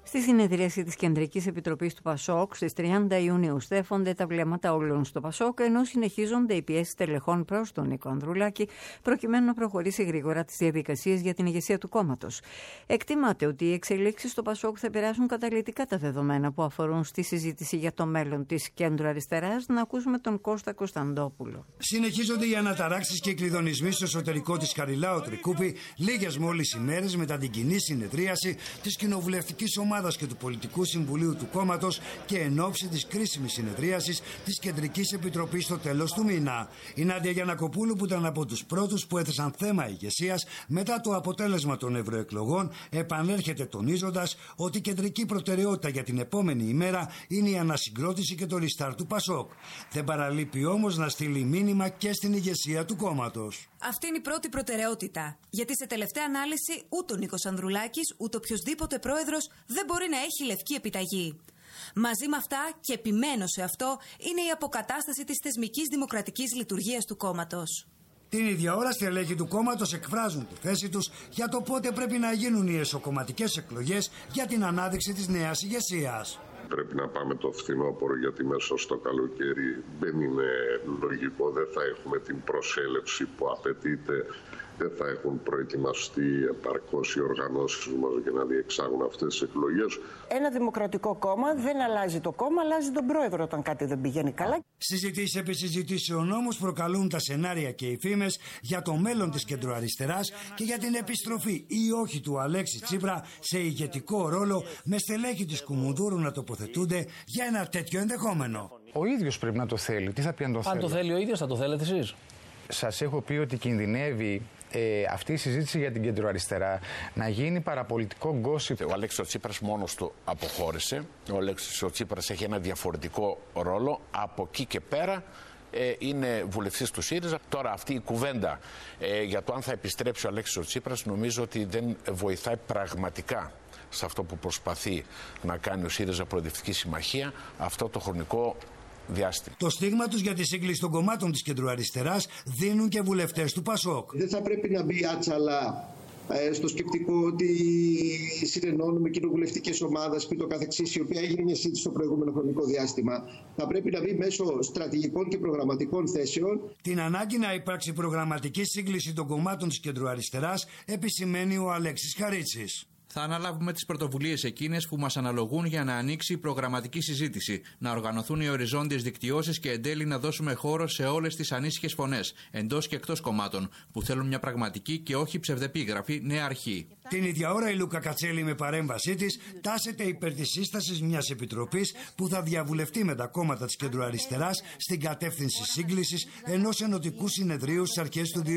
Στη συνεδρίαση της Κεντρικής Επιτροπής του ΠΑΣΟΚ στις 30 Ιουνίου στέφονται τα βλέμματα όλων στο ΠΑΣΟΚ, ενώ συνεχίζονται οι πιέσεις τελεχών προς τον Νίκο Ανδρουλάκη προκειμένου να προχωρήσει γρήγορα τις διαδικασίες για την ηγεσία του κόμματος. Εκτιμάται ότι οι εξελίξεις στο ΠΑΣΟΚ θα επηρεάσουν καταλυτικά τα δεδομένα που αφορούν στη συζήτηση για το μέλλον της κέντρου αριστεράς. Να ακούσουμε τον Κώστα Κωνσταντόπουλο. Συνεχίζονται οι αναταράξεις και οι κλειδονισμοί στο εσωτερικό της Χαριλάου Τρικούπη, λίγες μόλις ημέρες μετά την κοινή συνεδρίαση της κοινοβουλευτικής ομάδας και του Πολιτικού Συμβουλίου του κόμματος και εν ώψη της κρίσιμης συνεδρίασης της Κεντρικής Επιτροπής στο τέλος του μήνα. Η Νάντια Γιαννακοπούλου, που ήταν από τους πρώτους που έθεσαν θέμα ηγεσίας μετά το αποτέλεσμα των ευρωεκλογών, επανέρχεται τονίζοντας ότι η κεντρική προτεραιότητα για την επόμενη ημέρα είναι η ανασυγκρότηση και το restart του ΠΑΣΟΚ. Δεν παραλείπει όμως να στείλει μήνυμα και στην ηγεσία του κόμματος. Αυτή είναι η πρώτη προτεραιότητα. Γιατί σε τελευταία ανάλυση ούτε ο Νίκος Ανδρουλάκης ούτε οποιοσδήποτε πρόεδρος δεν μπορεί να έχει λευκή επιταγή. Μαζί με αυτά, και επιμένω σε αυτό, είναι η αποκατάσταση της θεσμικής δημοκρατικής λειτουργίας του κόμματος. Την ίδια ώρα, στελέχη του κόμματος εκφράζουν τη θέση τους για το πότε πρέπει να γίνουν οι εσωκομματικές εκλογές για την ανάδειξη της νέας ηγεσίας. Πρέπει να πάμε το φθινόπωρο, γιατί μέσα στο καλοκαίρι δεν είναι λογικό, δεν θα έχουμε την προσέλευση που απαιτείται, δεν θα έχουν προετοιμαστεί επαρκώς οι οργανώσεις μας για να διεξάγουν αυτές τις εκλογές. Ένα δημοκρατικό κόμμα δεν αλλάζει το κόμμα, αλλάζει τον πρόεδρο όταν κάτι δεν πηγαίνει καλά. Συζητήσεις επί συζητήσεων όμως προκαλούν τα σενάρια και οι φήμες για το μέλλον της κεντροαριστεράς και για την επιστροφή ή όχι του Αλέξη Τσίπρα σε ηγετικό ρόλο, με στελέχη της Κουμουνδούρου να τοποθετούνται για ένα τέτοιο ενδεχόμενο. Ο ίδιος πρέπει να το θέλει. Τι θα πει αν το θέλει? Αν το θέλει ο ίδιος, θα το θέλετε εσείς? Σας έχω πει ότι κινδυνεύει αυτή η συζήτηση για την κεντροαριστερά να γίνει παραπολιτικό γκόσιπ. Ο Αλέξης Τσίπρας μόνος του αποχώρησε. Ο Αλέξης Τσίπρας έχει ένα διαφορετικό ρόλο. Από εκεί και πέρα είναι βουλευτής του ΣΥΡΙΖΑ. Τώρα αυτή η κουβέντα για το αν θα επιστρέψει ο Αλέξης Τσίπρας νομίζω ότι δεν βοηθάει πραγματικά σε αυτό που προσπαθεί να κάνει ο ΣΥΡΙΖΑ Προοδευτική Συμμαχία αυτό το χρονικό διάστημα. Το στίγμα τους για τη σύγκληση των κομμάτων της κεντροαριστεράς δίνουν και βουλευτές του ΠΑΣΟΚ. Δεν θα πρέπει να μπει άτσαλα στο σκεπτικό ότι συνενώνουμε κοινοβουλευτικές ομάδες και το καθεξής, η οποία έγινε μια συζήτηση στο προηγούμενο χρονικό διάστημα. Θα πρέπει να μπει μέσω στρατηγικών και προγραμματικών θέσεων. Την ανάγκη να υπάρξει προγραμματική σύγκληση των κομμάτων της κεντροαριστεράς επισημαίνει ο Αλέξης Χαρίτσης. Θα αναλάβουμε τις πρωτοβουλίες εκείνες που μας αναλογούν για να ανοίξει η προγραμματική συζήτηση, να οργανωθούν οι οριζόντιες δικτυώσεις και εν τέλει να δώσουμε χώρο σε όλες τις ανήσυχες φωνές, εντός και εκτός κομμάτων, που θέλουν μια πραγματική και όχι ψευδεπίγραφη νέα αρχή. Την ίδια ώρα η Λούκα Κατσέλη με παρέμβασή της τάσεται υπέρ της σύστασης μιας επιτροπής που θα διαβουλευτεί με τα κόμματα της κεντροαριστεράς στην κατεύθυνση σύγκλησης ενός ενωτικού συνεδρίου στις αρχές του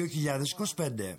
2025.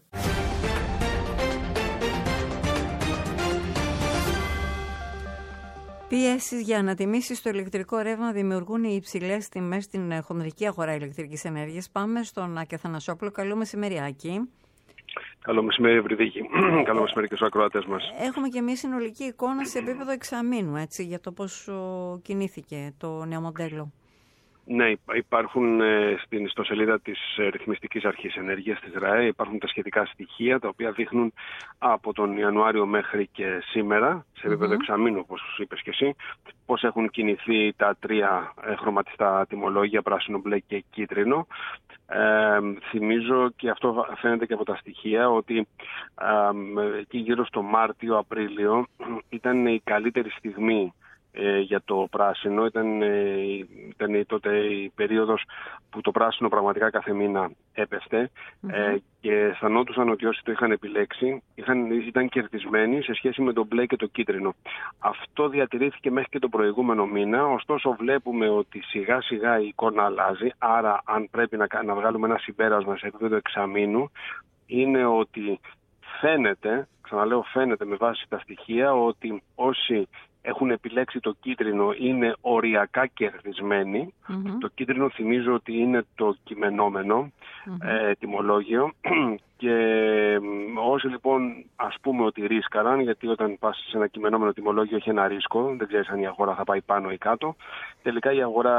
Πιέσεις για ανατιμήσεις στο ηλεκτρικό ρεύμα δημιουργούν οι υψηλές τιμές στην χονδρική αγορά ηλεκτρικής ενέργειας. Πάμε στον Άκη Αθανασόπουλο. Καλό μεσημέρι, Άκη. Καλό μεσημέρι, Ευρυδίκη. Καλό μεσημέρι και στους ακροατές μας. Έχουμε και μια συνολική εικόνα σε επίπεδο εξαμήνου, έτσι, για το πώς κινήθηκε το νέο μοντέλο. Ναι, υπάρχουν στην ιστοσελίδα της Ρυθμιστικής Αρχής Ενέργειας της ΡΑΕ, υπάρχουν τα σχετικά στοιχεία τα οποία δείχνουν από τον Ιανουάριο μέχρι και σήμερα, σε επίπεδο εξαμήνου όπως είπες και εσύ, πώς έχουν κινηθεί τα τρία χρωματιστά τιμολόγια, πράσινο, μπλε και κίτρινο. Θυμίζω, και αυτό φαίνεται και από τα στοιχεία, ότι εκεί γύρω στο Μάρτιο-Απρίλιο ήταν η καλύτερη στιγμή για το πράσινο. Ήταν τότε η περίοδος που το πράσινο πραγματικά κάθε μήνα έπεφτε και αισθανόντουσαν ότι όσοι το είχαν επιλέξει ήταν κερδισμένοι σε σχέση με το μπλε και το κίτρινο. Αυτό διατηρήθηκε μέχρι και το προηγούμενο μήνα, ωστόσο βλέπουμε ότι σιγά σιγά η εικόνα αλλάζει, άρα αν πρέπει να βγάλουμε ένα συμπέρασμα σε επίπεδο εξαμήνου, είναι ότι φαίνεται, ξαναλέω φαίνεται με βάση τα στοιχεία, ότι όσοι έχουν επιλέξει το κίτρινο είναι οριακά κερδισμένοι. Το κίτρινο θυμίζω ότι είναι το κειμενόμενο τιμολόγιο και όσοι λοιπόν ας πούμε ότι ρίσκαραν, γιατί όταν πας σε ένα κειμενόμενο τιμολόγιο έχει ένα ρίσκο, δεν ξέρεις αν η αγορά θα πάει πάνω ή κάτω, τελικά η αγορά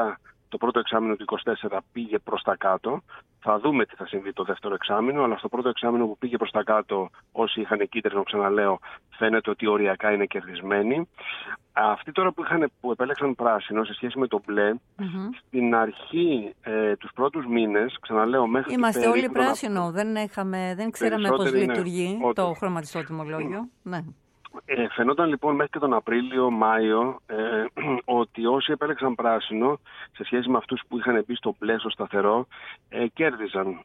το πρώτο εξάμηνο του 2024 πήγε προς τα κάτω. Θα δούμε τι θα συμβεί το δεύτερο εξάμηνο, αλλά στο πρώτο εξάμηνο που πήγε προς τα κάτω, όσοι είχαν κίτρινο, ξαναλέω, φαίνεται ότι οριακά είναι κερδισμένοι. Αυτοί τώρα που επέλεξαν πράσινο σε σχέση με το μπλε, στην αρχή τους πρώτους μήνες, ξαναλέω, μέχρι είμαστε όλοι πράσινο, δεν ξέραμε πώς λειτουργεί το χρωματιστό τιμολόγιο. Ναι. Φαινόταν λοιπόν μέχρι και τον Απρίλιο-Μάιο ότι όσοι επέλεξαν πράσινο σε σχέση με αυτούς που είχαν μπει στο μπλε, στο σταθερό, κέρδιζαν.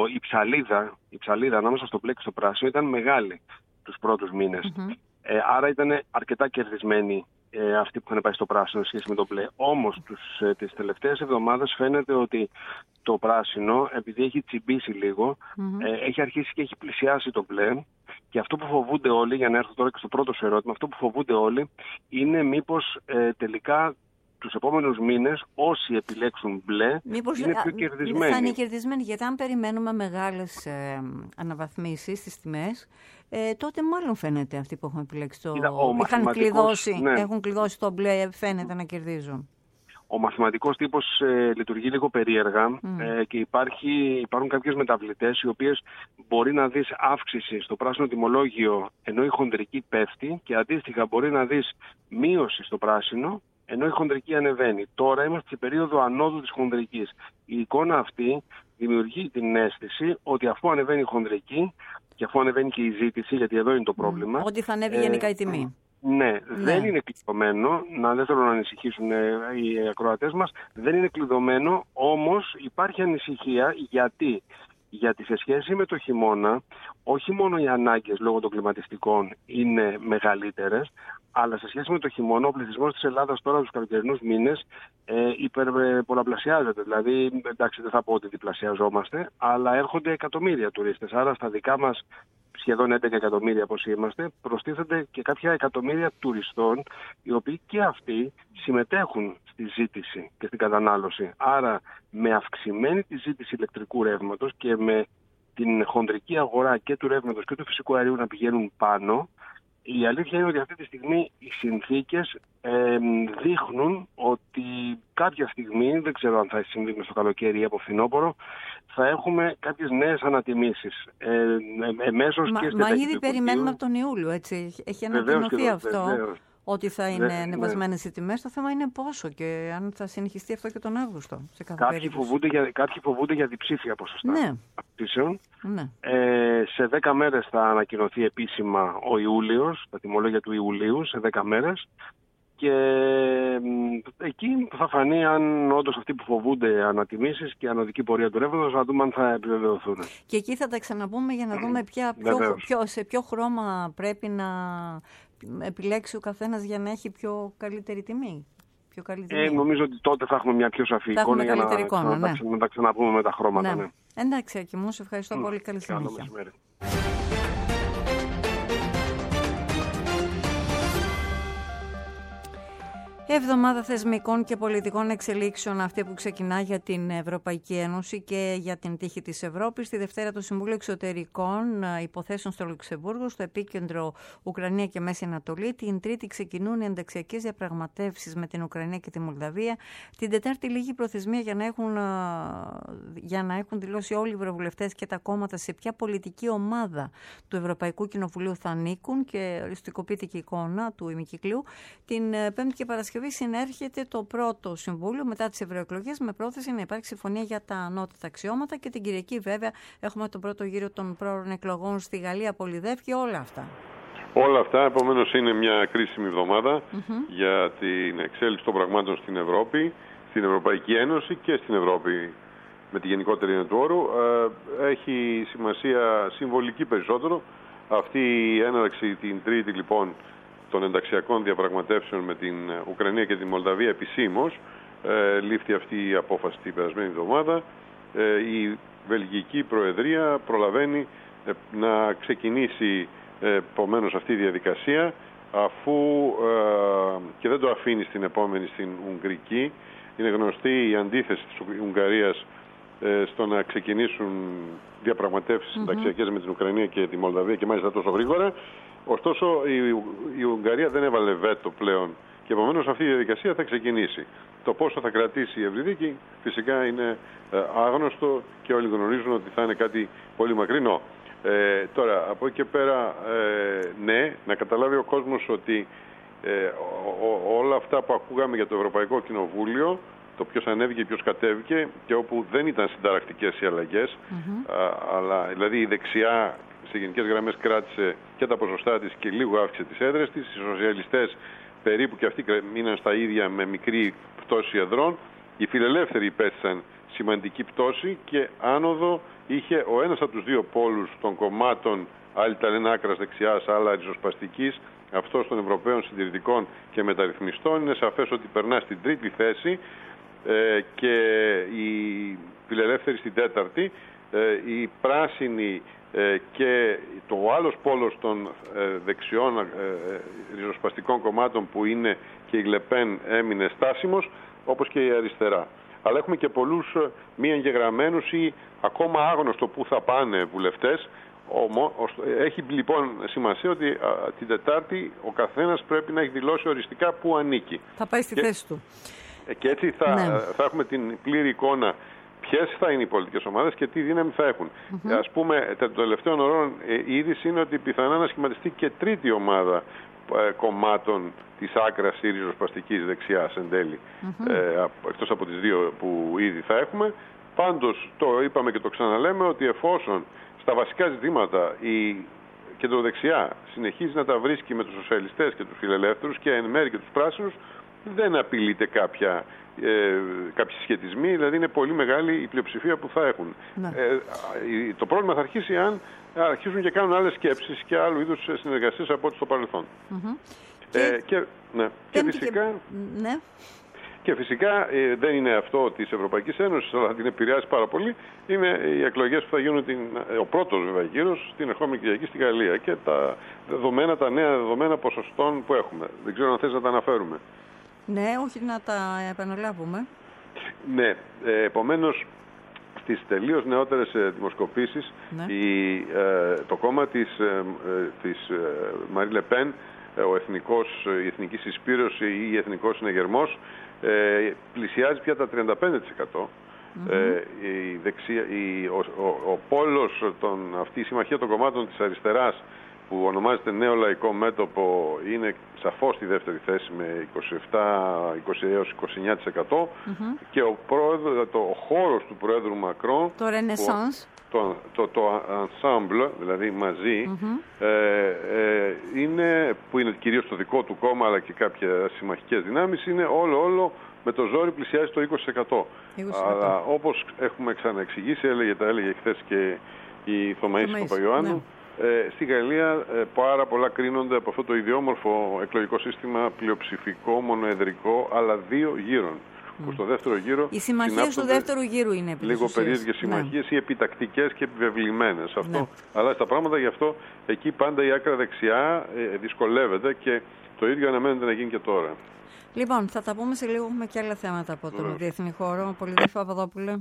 Η ψαλίδα ανάμεσα στο μπλε και στο πράσινο ήταν μεγάλη τους πρώτους μήνες. Άρα ήταν αρκετά κερδισμένοι αυτοί που είχαν πάει στο πράσινο σε σχέση με το μπλε. Όμως τις τελευταίες εβδομάδες φαίνεται ότι το πράσινο, επειδή έχει τσιμπήσει λίγο, έχει αρχίσει και έχει πλησιάσει το μπλε. Και αυτό που φοβούνται όλοι, για να έρθω τώρα και στο πρώτο σου ερώτημα, αυτό που φοβούνται όλοι είναι μήπως τελικά τους επόμενους μήνες όσοι επιλέξουν μπλε είναι πιο κερδισμένοι. Θα είναι κερδισμένοι, γιατί αν περιμένουμε μεγάλες αναβαθμίσεις στις τιμές, τότε μάλλον φαίνεται αυτοί που έχουν επιλέξει έχουν κλειδώσει το μπλε, φαίνεται να κερδίζουν. Ο μαθηματικός τύπος λειτουργεί λίγο περίεργα και υπάρχουν κάποιες μεταβλητές οι οποίες μπορεί να δεις αύξηση στο πράσινο τιμολόγιο ενώ η χονδρική πέφτει και αντίστοιχα μπορεί να δεις μείωση στο πράσινο ενώ η χονδρική ανεβαίνει. Τώρα είμαστε σε περίοδο ανόδου της χονδρικής. Η εικόνα αυτή δημιουργεί την αίσθηση ότι αφού ανεβαίνει η χονδρική και αφού ανεβαίνει και η ζήτηση, γιατί εδώ είναι το πρόβλημα. Ότι θα ανέβει γενικά η τιμή. Ναι, δεν είναι κλειδωμένο, δεν θέλω να ανησυχήσουν οι ακροατές μας, δεν είναι κλειδωμένο, όμως υπάρχει ανησυχία γιατί σε σχέση με το χειμώνα, όχι μόνο οι ανάγκες λόγω των κλιματιστικών είναι μεγαλύτερες, αλλά σε σχέση με το χειμώνα, ο πληθυσμός της Ελλάδας τώρα τους καλοκαιρινούς μήνες υπερπολαπλασιάζεται. Δηλαδή, εντάξει, δεν θα πω ότι διπλασιαζόμαστε, αλλά έρχονται εκατομμύρια τουρίστες. Άρα στα δικά μας σχεδόν 11 εκατομμύρια όπως είμαστε, προστίθενται και κάποια εκατομμύρια τουριστών, οι οποίοι και αυτοί συμμετέχουν στη ζήτηση και στην κατανάλωση. Άρα, με αυξημένη τη ζήτηση ηλεκτρικού ρεύματος και με την χονδρική αγορά και του ρεύματος και του φυσικού αερίου να πηγαίνουν πάνω, η αλήθεια είναι ότι αυτή τη στιγμή οι συνθήκες δείχνουν ότι κάποια στιγμή, δεν ξέρω αν θα συμβεί στο καλοκαίρι ή από φθινόπωρο, θα έχουμε κάποιες νέες ανατιμήσεις. Μα ήδη περιμένουμε από τον Ιούλιο, έτσι. Έχει ανακοινωθεί αυτό. Βεβαίως. Ότι θα είναι ανεβασμένες οι τιμές. Το θέμα είναι πόσο και αν θα συνεχιστεί αυτό και τον Αύγουστο. Σε κάποιοι φοβούνται για διψήφια ποσοστά αυξήσεων. Σε 10 μέρες θα ανακοινωθεί επίσημα ο Ιούλιος, τα τιμολόγια του Ιουλίου, σε 10 μέρες. Και εκεί θα φανεί αν όντως αυτοί που φοβούνται ανατιμήσεις και ανωδική πορεία του ρεύματος, να δούμε αν θα επιβεβαιωθούν. Και εκεί θα τα ξαναπούμε για να δούμε σε ποιο χρώμα πρέπει να επιλέξει ο καθένας για να έχει πιο καλύτερη τιμή. Νομίζω ότι τότε θα έχουμε μια πιο σαφή εικόνα για να τα ξαναπούμε με τα χρώματα. Ναι. Εντάξει, Ακίμου, σε ευχαριστώ πολύ. Καλή συνέχεια. Εβδομάδα θεσμικών και πολιτικών εξελίξεων, αυτή που ξεκινά για την Ευρωπαϊκή Ένωση και για την τύχη της Ευρώπης. Τη Δευτέρα το Συμβούλιο Εξωτερικών Υποθέσεων στο Λουξεμβούργο, στο επίκεντρο Ουκρανία και Μέση Ανατολή. Την Τρίτη ξεκινούν οι ενταξιακές διαπραγματεύσεις με την Ουκρανία και τη Μολδαβία. Την Τετάρτη λίγη προθεσμία για να έχουν δηλώσει όλοι οι ευρωβουλευτές και τα κόμματα σε ποια πολιτική ομάδα του Ευρωπαϊκού Κοινοβουλίου θα ανήκουν και οριστικοποιήθηκε η εικόνα του ημικυκλίου. Την Πέμπτη και Παρασκευή συνέρχεται το πρώτο συμβούλιο μετά τις ευρωεκλογές με πρόθεση να υπάρξει συμφωνία για τα ανώτατα αξιώματα και την Κυριακή βέβαια έχουμε τον πρώτο γύρο των πρόωρων εκλογών στη Γαλλία, Πολυδεύκη, όλα αυτά. Όλα αυτά, επομένως, είναι μια κρίσιμη εβδομάδα για την εξέλιξη των πραγμάτων στην Ευρώπη, στην Ευρωπαϊκή Ένωση και στην Ευρώπη με τη γενικότερη έννοια του όρου. Έχει σημασία συμβολική περισσότερο αυτή η έναρξη την Τρίτη, λοιπόν, των ενταξιακών διαπραγματεύσεων με την Ουκρανία και τη Μολδαβία επισήμως. Λήφθη αυτή η απόφαση την περασμένη εβδομάδα. Η Βελγική Προεδρία προλαβαίνει να ξεκινήσει επομένως αυτή η διαδικασία, αφού και δεν το αφήνει στην επόμενη, στην Ουγγρική. Είναι γνωστή η αντίθεση της Ουγγαρίας στο να ξεκινήσουν διαπραγματεύσεις ενταξιακές με την Ουκρανία και τη Μολδαβία και μάλιστα τόσο γρήγορα. Ωστόσο η Ουγγαρία δεν έβαλε βέτο πλέον και επομένως αυτή η διαδικασία θα ξεκινήσει. Το πόσο θα κρατήσει η Ευρυδίκη φυσικά είναι άγνωστο και όλοι γνωρίζουν ότι θα είναι κάτι πολύ μακρινό. Τώρα, από εκεί και πέρα, ναι, να καταλάβει ο κόσμος ότι όλα αυτά που ακούγαμε για το Ευρωπαϊκό Κοινοβούλιο, το ποιος ανέβηκε, ποιος κατέβηκε και όπου δεν ήταν συνταρακτικές οι αλλαγές, αλλά δηλαδή η δεξιά σε γενικές γραμμές κράτησε και τα ποσοστά της και λίγο αύξησε τις έδρες της. Οι σοσιαλιστές περίπου και αυτοί μείναν στα ίδια με μικρή πτώση εδρών. Οι φιλελεύθεροι υπέστησαν σημαντική πτώση και άνοδο είχε ο ένας από τους δύο πόλους των κομμάτων, άλλοι τα λένε άκρας δεξιάς, άλλα ριζοσπαστικής, αυτός των Ευρωπαίων Συντηρητικών και Μεταρρυθμιστών. Είναι σαφές ότι περνά στην τρίτη θέση και οι φιλελεύθεροι στην τέταρτη, οι πράσινοι και το άλλος πόλος των δεξιών ριζοσπαστικών κομμάτων που είναι και η Λεπέν έμεινε στάσιμος, όπως και η αριστερά. Αλλά έχουμε και πολλούς μη εγγεγραμμένους ή ακόμα άγνωστο που θα πάνε βουλευτές. Έχει λοιπόν σημασία ότι την Τετάρτη ο καθένας πρέπει να έχει δηλώσει οριστικά που ανήκει. Θα πάει στη θέση του. Και έτσι θα έχουμε την πλήρη εικόνα ποιες θα είναι οι πολιτικές ομάδες και τι δύναμη θα έχουν. Ας πούμε, των τελευταίων ωρών η είδηση είναι ότι πιθανά να σχηματιστεί και τρίτη ομάδα κομμάτων της άκρας ή ριζοσπαστικής δεξιάς εν τέλει, εκτός από τις δύο που ήδη θα έχουμε. Πάντως, το είπαμε και το ξαναλέμε, ότι εφόσον στα βασικά ζητήματα η κεντροδεξιά συνεχίζει να τα βρίσκει με τους σοσιαλιστές και τους φιλελεύθερους και εν μέρει και τους πράσινους, δεν απειλείται κάποιοι συσχετισμοί, δηλαδή είναι πολύ μεγάλη η πλειοψηφία που θα έχουν. Το πρόβλημα θα αρχίσει αν αρχίζουν και κάνουν άλλες σκέψεις και άλλου είδους συνεργασίες από ό,τι στο παρελθόν. Και φυσικά δεν είναι αυτό της Ευρωπαϊκής Ένωσης, αλλά την επηρεάζει πάρα πολύ. Είναι οι εκλογές που θα γίνουν ο πρώτος βέβαια γύρος στην ερχόμενη Κυριακή στη Γαλλία και τα νέα δεδομένα ποσοστών που έχουμε. Δεν ξέρω αν θες να τα αναφέρουμε. Ναι, όχι να τα επαναλάβουμε. Ναι, επομένως στις τελείως νεότερες δημοσκοπήσεις το κόμμα της Μαρί Λεπέν, η Εθνική Συσπήρωση ή Εθνικός Συνεγερμός, πλησιάζει πια τα 35%. Ο πόλος, αυτή η συμμαχία των κομμάτων της αριστεράς που ονομάζεται Νέο Λαϊκό Μέτωπο είναι σαφώς στη δεύτερη θέση με 27-29% και ο χώρος του Προέδρου Μακρόν, το Renaissance, το ensemble, δηλαδή μαζί, που είναι κυρίως το δικό του κόμμα αλλά και κάποιες συμμαχικές δυνάμεις, είναι όλο με το ζόρι πλησιάζει το 20%. Αλλά όπως έχουμε ξαναεξηγήσει, τα έλεγε χθες και η Θωμαΐση Παπαϊωάννου, στη Γαλλία πάρα πολλά κρίνονται από αυτό το ιδιόμορφο εκλογικό σύστημα πλειοψηφικό, μονοεδρικό, αλλά δύο γύρων. Που στο δεύτερο γύρο οι συμμαχίες του δεύτερου γύρου είναι λίγο περίεργες συμμαχίες ή επιτακτικές και επιβεβλημένες. Αλλά στα πράγματα γι' αυτό εκεί πάντα η άκρα δεξιά δυσκολεύεται και το ίδιο αναμένεται να γίνει και τώρα. Λοιπόν, θα τα πούμε σε λίγο με και άλλα θέματα από τον διεθνή χώρο. Πολυδέφη Παπαδόπουλε.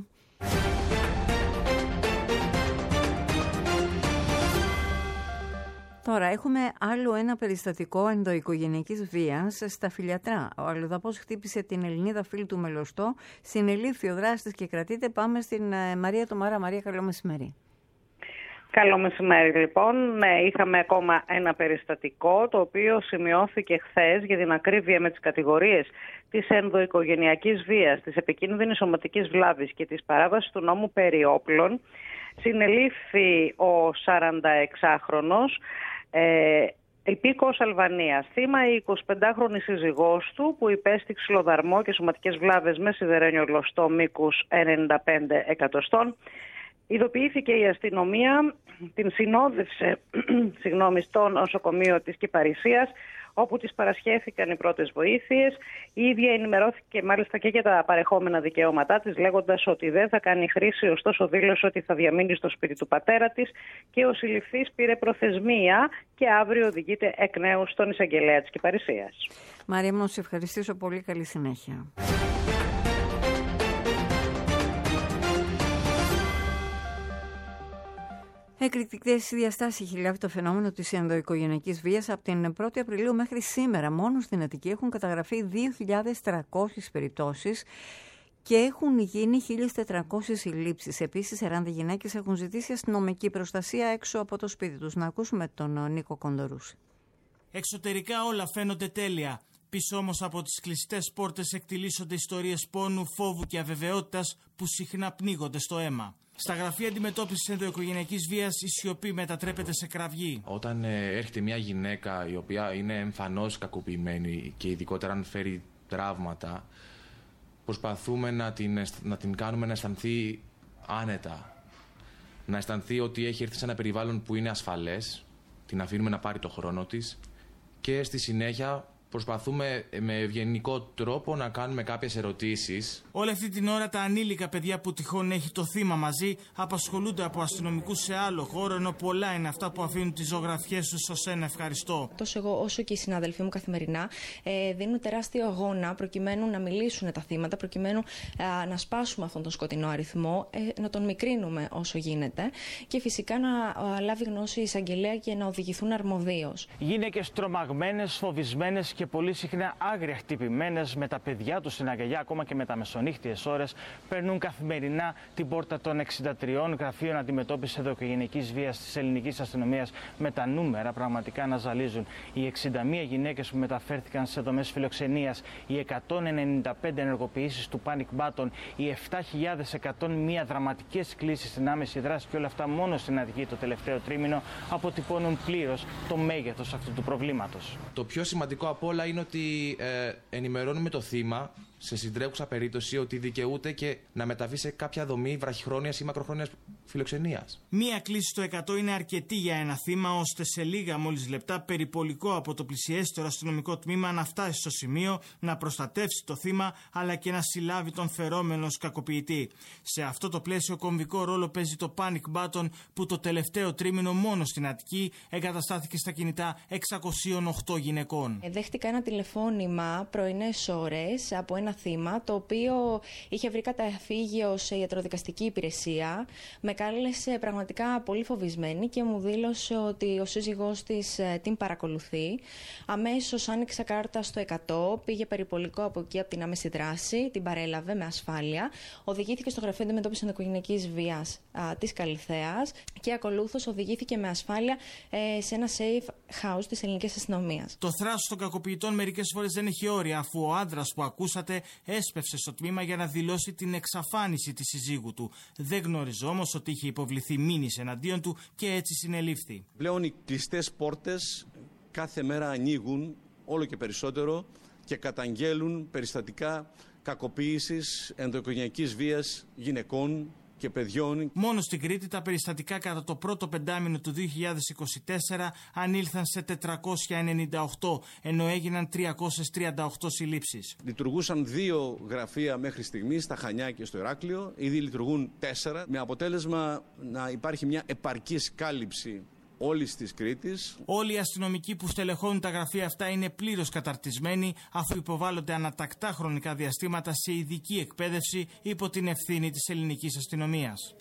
Τώρα έχουμε άλλο ένα περιστατικό ενδοοικογενειακής βίας στα Φιλιατρά. Ο αλλοδαπός χτύπησε την Ελληνίδα φίλη του μελωστό, συνελήφθη ο δράστης και κρατείται. Πάμε στην Μαρία Τομάρα. Μαρία, καλό μεσημέρι. Καλό μεσημέρι λοιπόν. Ναι, είχαμε ακόμα ένα περιστατικό το οποίο σημειώθηκε χθες για την ακρίβεια με τις κατηγορίες της ενδοοικογενειακής βίας, της επικίνδυνης σωματικής βλάβης και της παράβασης του νόμου περί όπλων. Συνελήφθη ο 46χρονος υπήκοος Αλβανίας. Θύμα η 25χρονη σύζυγός του που υπέστη ξυλοδαρμό και σωματικές βλάβες με σιδερένιο λωστό μήκους 95 εκατοστών. Ειδοποιήθηκε η αστυνομία, την συνόδευσε στο νοσοκομείο της Κυπαρισίας, όπου της παρασχέθηκαν οι πρώτες βοήθειες. Η ίδια ενημερώθηκε μάλιστα και για τα παρεχόμενα δικαιώματά της, λέγοντας ότι δεν θα κάνει χρήση, ωστόσο δήλωσε ότι θα διαμείνει στο σπίτι του πατέρα της και ο συλληφθής πήρε προθεσμία και αύριο οδηγείται εκ νέου στον εισαγγελέα της Κυπαρισίας. Μαρία μου, σε ευχαριστήσω πολύ. Καλή συνέχεια. Εκρηκτικές διαστάσεις έχει λάβει το φαινόμενο της ενδοοικογενειακής βίας. Από την 1η Απριλίου μέχρι σήμερα μόνο στην Αττική έχουν καταγραφεί 2.300 περιπτώσεις και έχουν γίνει 1.400 συλλήψεις. Επίσης, 40 γυναίκες έχουν ζητήσει αστυνομική προστασία έξω από το σπίτι τους. Να ακούσουμε τον Νίκο Κοντορούση. Εξωτερικά όλα φαίνονται τέλεια. Πίσω όμως από τις κλειστές πόρτες εκτιλήσονται ιστορίες πόνου, φόβου και αβεβαιότητας που συχνά πνίγονται στο αίμα. Στα γραφεία αντιμετώπισης ενδοοικογενειακής βίας η σιωπή μετατρέπεται σε κραυγή. Όταν έρχεται μια γυναίκα η οποία είναι εμφανώς κακοποιημένη και ειδικότερα αν φέρει τραύματα, προσπαθούμε να την κάνουμε να αισθανθεί άνετα. Να αισθανθεί ότι έχει έρθει σε ένα περιβάλλον που είναι ασφαλές, την αφήνουμε να πάρει το χρόνο της και στη συνέχεια προσπαθούμε με ευγενικό τρόπο να κάνουμε κάποιες ερωτήσεις. Όλη αυτή την ώρα τα ανήλικα παιδιά που τυχόν έχει το θύμα μαζί απασχολούνται από αστυνομικούς σε άλλο χώρο, ενώ πολλά είναι αυτά που αφήνουν τις ζωγραφιές τους ως ένα ευχαριστώ. Τόσο εγώ όσο και οι συναδελφοί μου καθημερινά δίνουν τεράστιο αγώνα προκειμένου να μιλήσουν τα θύματα, προκειμένου να σπάσουμε αυτόν τον σκοτεινό αριθμό, να τον μικρύνουμε όσο γίνεται και φυσικά να λάβει γνώση η εισαγγελέα και να οδηγηθούν αρμοδίως. Γυναίκες τρομαγμένες, φοβισμένες και πολύ συχνά άγρια χτυπημένες με τα παιδιά τους στην αγκαλιά, ακόμα και με τα μεσονύχτιες ώρες, περνούν καθημερινά την πόρτα των 63 γραφείων αντιμετώπισης ενδοοικογενειακής βίας της ελληνικής αστυνομίας, με τα νούμερα πραγματικά να ζαλίζουν. Οι 61 γυναίκες που μεταφέρθηκαν σε δομές φιλοξενίας, οι 195 ενεργοποιήσεις του Panic Button, οι 7.101 δραματικές κλήσεις στην άμεση δράση και όλα αυτά μόνο στην Αττική το τελευταίο τρίμηνο αποτυπώνουν πλήρως το μέγεθος αυτού του προβλήματος. Το πιο σημαντικό από όλα είναι ότι ενημερώνουμε το θύμα σε συντρέχουσα περίπτωση ότι δικαιούται και να μεταβεί σε κάποια δομή βραχυχρόνιας ή μακροχρόνιας φιλοξενίας. Μία κλήση στο 100 είναι αρκετή για ένα θύμα, ώστε σε λίγα μόλις λεπτά περιπολικό από το πλησιέστερο αστυνομικό τμήμα να φτάσει στο σημείο, να προστατεύσει το θύμα αλλά και να συλλάβει τον φερόμενο κακοποιητή. Σε αυτό το πλαίσιο κομβικό ρόλο παίζει το Panic Button που το τελευταίο τρίμηνο μόνο στην Αττική εγκαταστάθηκε στα κινητά 608 γυναικών. Δέχτηκα ένα τηλεφώνημα πρωινές ώρες από ένα θύμα το οποίο είχε βρει καταφύγιο σε ιατροδικαστική υπηρεσία. Με κάλεσε πραγματικά πολύ φοβισμένη και μου δήλωσε ότι ο σύζυγός της την παρακολουθεί. Αμέσως άνοιξα κάρτα στο 100, πήγε περιπολικό από εκεί από την άμεση δράση, την παρέλαβε με ασφάλεια, οδηγήθηκε στο γραφείο αντιμετώπισης ενδοοικογενειακής βίας της Καλιθέας και ακολούθως οδηγήθηκε με ασφάλεια σε ένα safe house της ελληνικής αστυνομίας. Το θράσος των κακοποιητών μερικές φορές δεν έχει όρια, αφού ο άντρας που ακούσατε έσπευσε στο τμήμα για να δηλώσει την εξαφάνιση της συζύγου του. Δεν γνώριζε όμως ότι είχε υποβληθεί μήνυση εναντίον του και έτσι συνελήφθη. Πλέον οι κλειστές πόρτες κάθε μέρα ανοίγουν όλο και περισσότερο και καταγγέλουν περιστατικά κακοποίησης ενδοοικογενειακής βίας γυναικών και παιδιών. Μόνο στην Κρήτη τα περιστατικά κατά το πρώτο πεντάμηνο του 2024 ανήλθαν σε 498, ενώ έγιναν 338 συλλήψεις. Λειτουργούσαν 2 γραφεία μέχρι στιγμής, στα Χανιά και στο Ηράκλειο. Ήδη λειτουργούν 4, με αποτέλεσμα να υπάρχει μια επαρκής κάλυψη όλης της Κρήτης. Όλοι οι αστυνομικοί που στελεχώνουν τα γραφεία αυτά είναι πλήρως καταρτισμένοι, αφού υποβάλλονται ανατακτά χρονικά διαστήματα σε ειδική εκπαίδευση υπό την ευθύνη της ελληνικής αστυνομίας.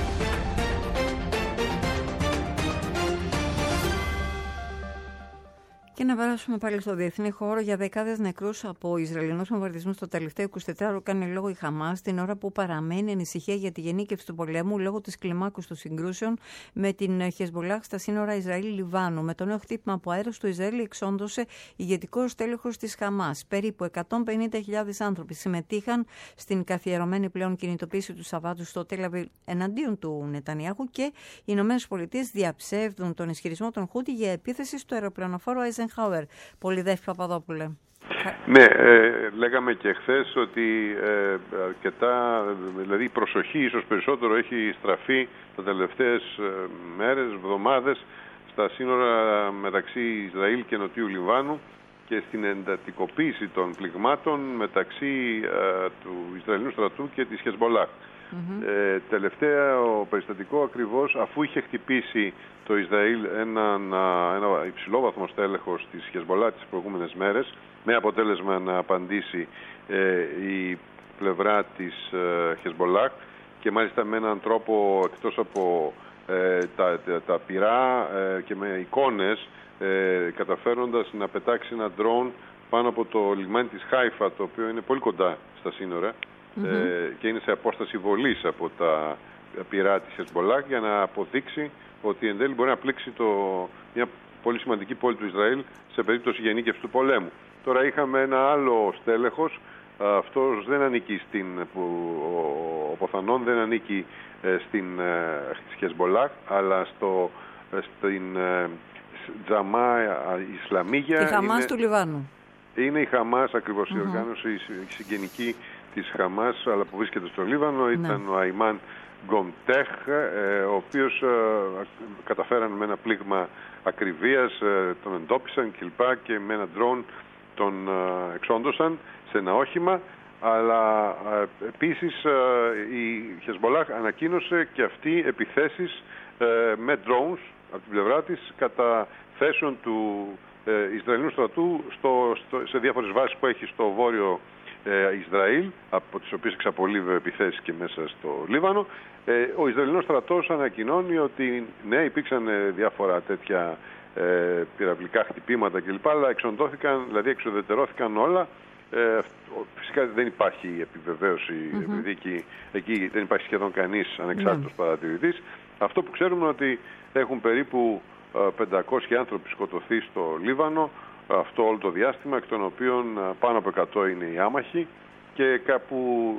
Και να περάσουμε πάλι στο διεθνή χώρο. Για δεκάδες νεκρούς από Ισραηλινούς βομβαρδισμούς το τελευταίο 24ωρο κάνει λόγο η Χαμάς, την ώρα που παραμένει ανησυχία για τη γενίκευση του πολέμου λόγω της κλιμάκωσης των συγκρούσεων με την Χεσμολάχ στα σύνορα Ισραήλ-Λιβάνου. Με το νέο χτύπημα από αέρος του Ισραήλ εξόντωσε ηγετικός τέλεχος της Χαμάς. Περίπου 150.000 άνθρωποι συμμετείχαν στην καθιερωμένη πλέον κινητοποίηση του Σαββάτου στο Τελ Αβίβ εναντίον του Νετανιάχου και οι Ηνωμένες Πολιτείες διαψεύδουν τον ισχυρισμό των Χούτι για επίθεση στο αεροπλανοφόρο Eisenhower. Πολυδέφη Παπαδόπουλε. Ναι, λέγαμε και χθες ότι αρκετά, δηλαδή η προσοχή ίσως περισσότερο έχει στραφεί τα τελευταίες μέρες, εβδομάδες στα σύνορα μεταξύ Ισραήλ και Νοτιού Λιβάνου και στην εντατικοποίηση των πληγμάτων μεταξύ του Ισραηλινού στρατού και της Χεσμολάχ. Τελευταία ο περιστατικό ακριβώς αφού είχε χτυπήσει το Ισραήλ ένα υψηλόβαθμο στέλεχος της Χεσμολάχ τις προηγούμενες μέρες, με αποτέλεσμα να απαντήσει η πλευρά της Χεσμολάχ και μάλιστα με έναν τρόπο εκτός από τα πυρά και με εικόνες, καταφέροντας να πετάξει ένα ντρόουν πάνω από το λιμάνι της Χάιφα, το οποίο είναι πολύ κοντά στα σύνορα και είναι σε απόσταση βολής από τα πυρά της Χεσμπολάχ, για να αποδείξει ότι εν τέλει μπορεί να πλήξει μια πολύ σημαντική πόλη του Ισραήλ σε περίπτωση γενίκευση του πολέμου. Τώρα είχαμε ένα άλλο στέλεχος, αυτός δεν ανήκει ο Ποθανών δεν ανήκει στην Χεσμπολάχ, αλλά στην Τζαμά Ισλαμίγια. Τη Χαμάς του Λιβάνου. Είναι η Χαμάς ακριβώς, η οργάνωση η συγγενική της Χαμάς, αλλά που βρίσκεται στο Λίβανο. Ήταν ο Αϊμάν Γκομτέχ, ο οποίος καταφέραν με ένα πλήγμα ακριβίας, τον εντόπισαν κλπ. Και με ένα ντρόουν τον εξόντωσαν σε ένα όχημα. Αλλά επίσης η Χεσμπολάχ ανακοίνωσε και αυτή επιθέσεις με drones από την πλευρά της κατά θέσεων του Ισραηλινού στρατού σε διάφορες βάσεις που έχει στο βόρειο Ισραήλ, από τις οποίες εξαπολύβει επιθέσεις και μέσα στο Λίβανο. Ο Ισραηλινός στρατός ανακοινώνει ότι ναι, υπήρξαν διάφορα τέτοια πυραυλικά χτυπήματα κλπ, αλλά εξοντώθηκαν, δηλαδή εξουδετερώθηκαν όλα. Φυσικά δεν υπάρχει επιβεβαίωση, επειδή εκεί δεν υπάρχει σχεδόν κανείς ανεξάρτητος παρατηρητής. Αυτό που ξέρουμε είναι ότι έχουν περίπου 500 άνθρωποι σκοτωθεί στο Λίβανο αυτό όλο το διάστημα, εκ των οποίων πάνω από 100 είναι οι άμαχοι και κάπου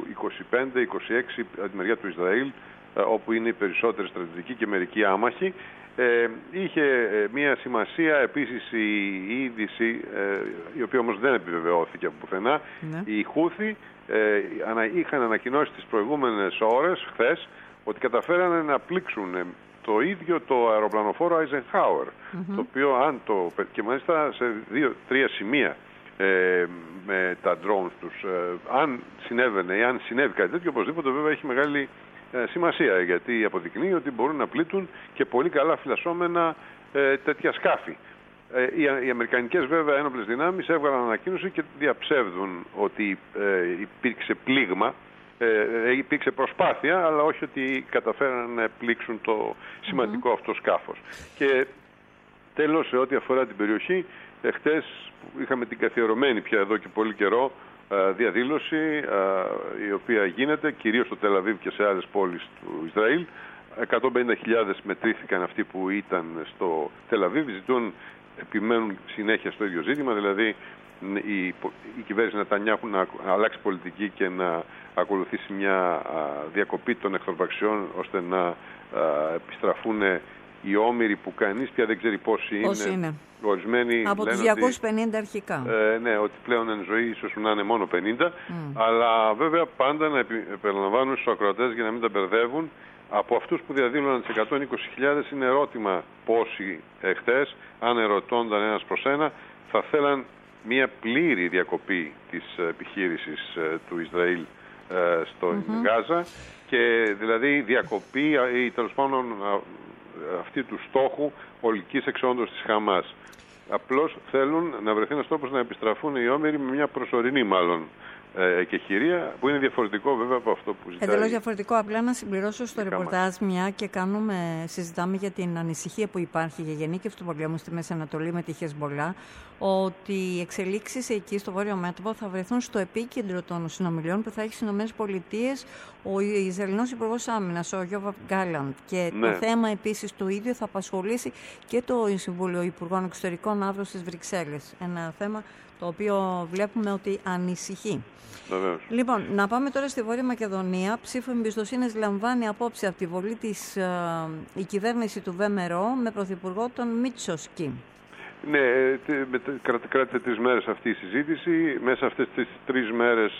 25-26 από τη μεριά του Ισραήλ, όπου είναι οι περισσότεροι στρατιωτικοί και μερικοί άμαχοι. Είχε μια σημασία επίσης η είδηση, η οποία όμως δεν επιβεβαιώθηκε από πουθενά. Οι Χούθι είχαν ανακοινώσει τις προηγούμενες ώρες, χθες, ότι καταφέρανε να πλήξουν το ίδιο το αεροπλανοφόρο Eisenhower, το οποίο και μάλιστα σε 2-3 σημεία με τα drones τους. Αν συνέβαινε ή αν συνέβη κάτι τέτοιο, οπωσδήποτε βέβαια έχει μεγάλη σημασία, γιατί αποδεικνύει ότι μπορούν να πλήττουν και πολύ καλά φυλασσόμενα τέτοια σκάφη. Οι αμερικανικές βέβαια ένοπλες δυνάμεις έβγαλαν ανακοίνωση και διαψεύδουν ότι υπήρξε πλήγμα, υπήρξε προσπάθεια, αλλά όχι ότι καταφέραν να πλήξουν το σημαντικό αυτό σκάφος. Και τέλος, σε ό,τι αφορά την περιοχή, χτες είχαμε την καθιερωμένη πια εδώ και πολύ καιρό διαδήλωση, η οποία γίνεται κυρίως στο Τελ Αβίβ και σε άλλες πόλεις του Ισραήλ. 150.000 μετρήθηκαν αυτοί που ήταν στο Τελ Αβίβ, επιμένουν συνέχεια στο ίδιο ζήτημα, δηλαδή η κυβέρνηση Νετανιάχου να αλλάξει πολιτική και να ακολουθήσει μια διακοπή των εχθροπραξιών, ώστε να επιστραφούν οι όμηροι που κανείς πια δεν ξέρει πόσοι είναι. Ορισμένοι από τους 250 αρχικά. Ναι, ότι πλέον εν ζωή ίσως να είναι μόνο 50, αλλά βέβαια πάντα να επαναλαμβάνουν στους ακροατές για να μην τα μπερδεύουν. Από αυτούς που διαδήλωναν τις 120.000 είναι ερώτημα πόσοι χτες, αν ερωτώνταν ένας προς ένα, θα θέλαν μια πλήρη διακοπή της επιχείρησης του Ισραήλ στο Γάζα, και δηλαδή διακοπή ή τέλος πάντων αυτή του στόχου ολικής εξόντωσης της Χαμάς. Απλώς θέλουν να βρεθεί ένας τρόπος να επιστραφούν οι όμηροι με μια προσωρινή μάλλον εκεχηρία, που είναι διαφορετικό βέβαια από αυτό που ζητάει. Εντελώς διαφορετικό. Απλά να συμπληρώσω στο ρεπορτάζ, μια και συζητάμε για την ανησυχία που υπάρχει για γενίκευση του πολέμου στη Μέση Ανατολή με τη Χεσμπολά, ότι οι εξελίξεις εκεί στο βόρειο μέτωπο θα βρεθούν στο επίκεντρο των συνομιλιών που θα έχει στις ΗΠΑ ο Ισραηλινός Υπουργός Άμυνας, ο Γιώβαβ Γκάλαντ. Και το θέμα επίσης το ίδιο θα απασχολήσει και το Συμβούλιο Υπουργών Εξωτερικών αύριο στις Βρυξέλλες. Ένα θέμα το οποίο βλέπουμε ότι ανησυχεί. Βεβαίως. Λοιπόν, να πάμε τώρα στη Βόρεια Μακεδονία. Ψήφο εμπιστοσύνης λαμβάνει απόψε από τη Βολή η κυβέρνηση του ΒΜΡΟ με πρωθυπουργό τον Μητσόσκι. Ναι, κράτησε 3 μέρες αυτή η συζήτηση. Μέσα αυτές τις 3 μέρες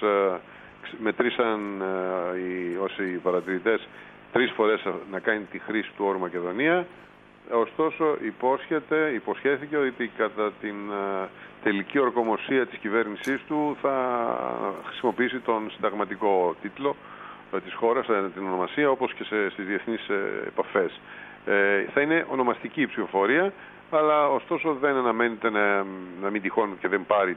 μετρήσαν όσοι παρατηρητές 3 φορές να κάνει τη χρήση του όρου Μακεδονία. Ωστόσο υποσχέθηκε ότι κατά την τελική ορκομοσία της κυβέρνησής του θα χρησιμοποιήσει τον συνταγματικό τίτλο της χώρας, την ονομασία, όπως και στις διεθνείς επαφές. Θα είναι ονομαστική η ψηφοφορία, αλλά ωστόσο δεν αναμένεται να μην τυχόν και δεν πάρει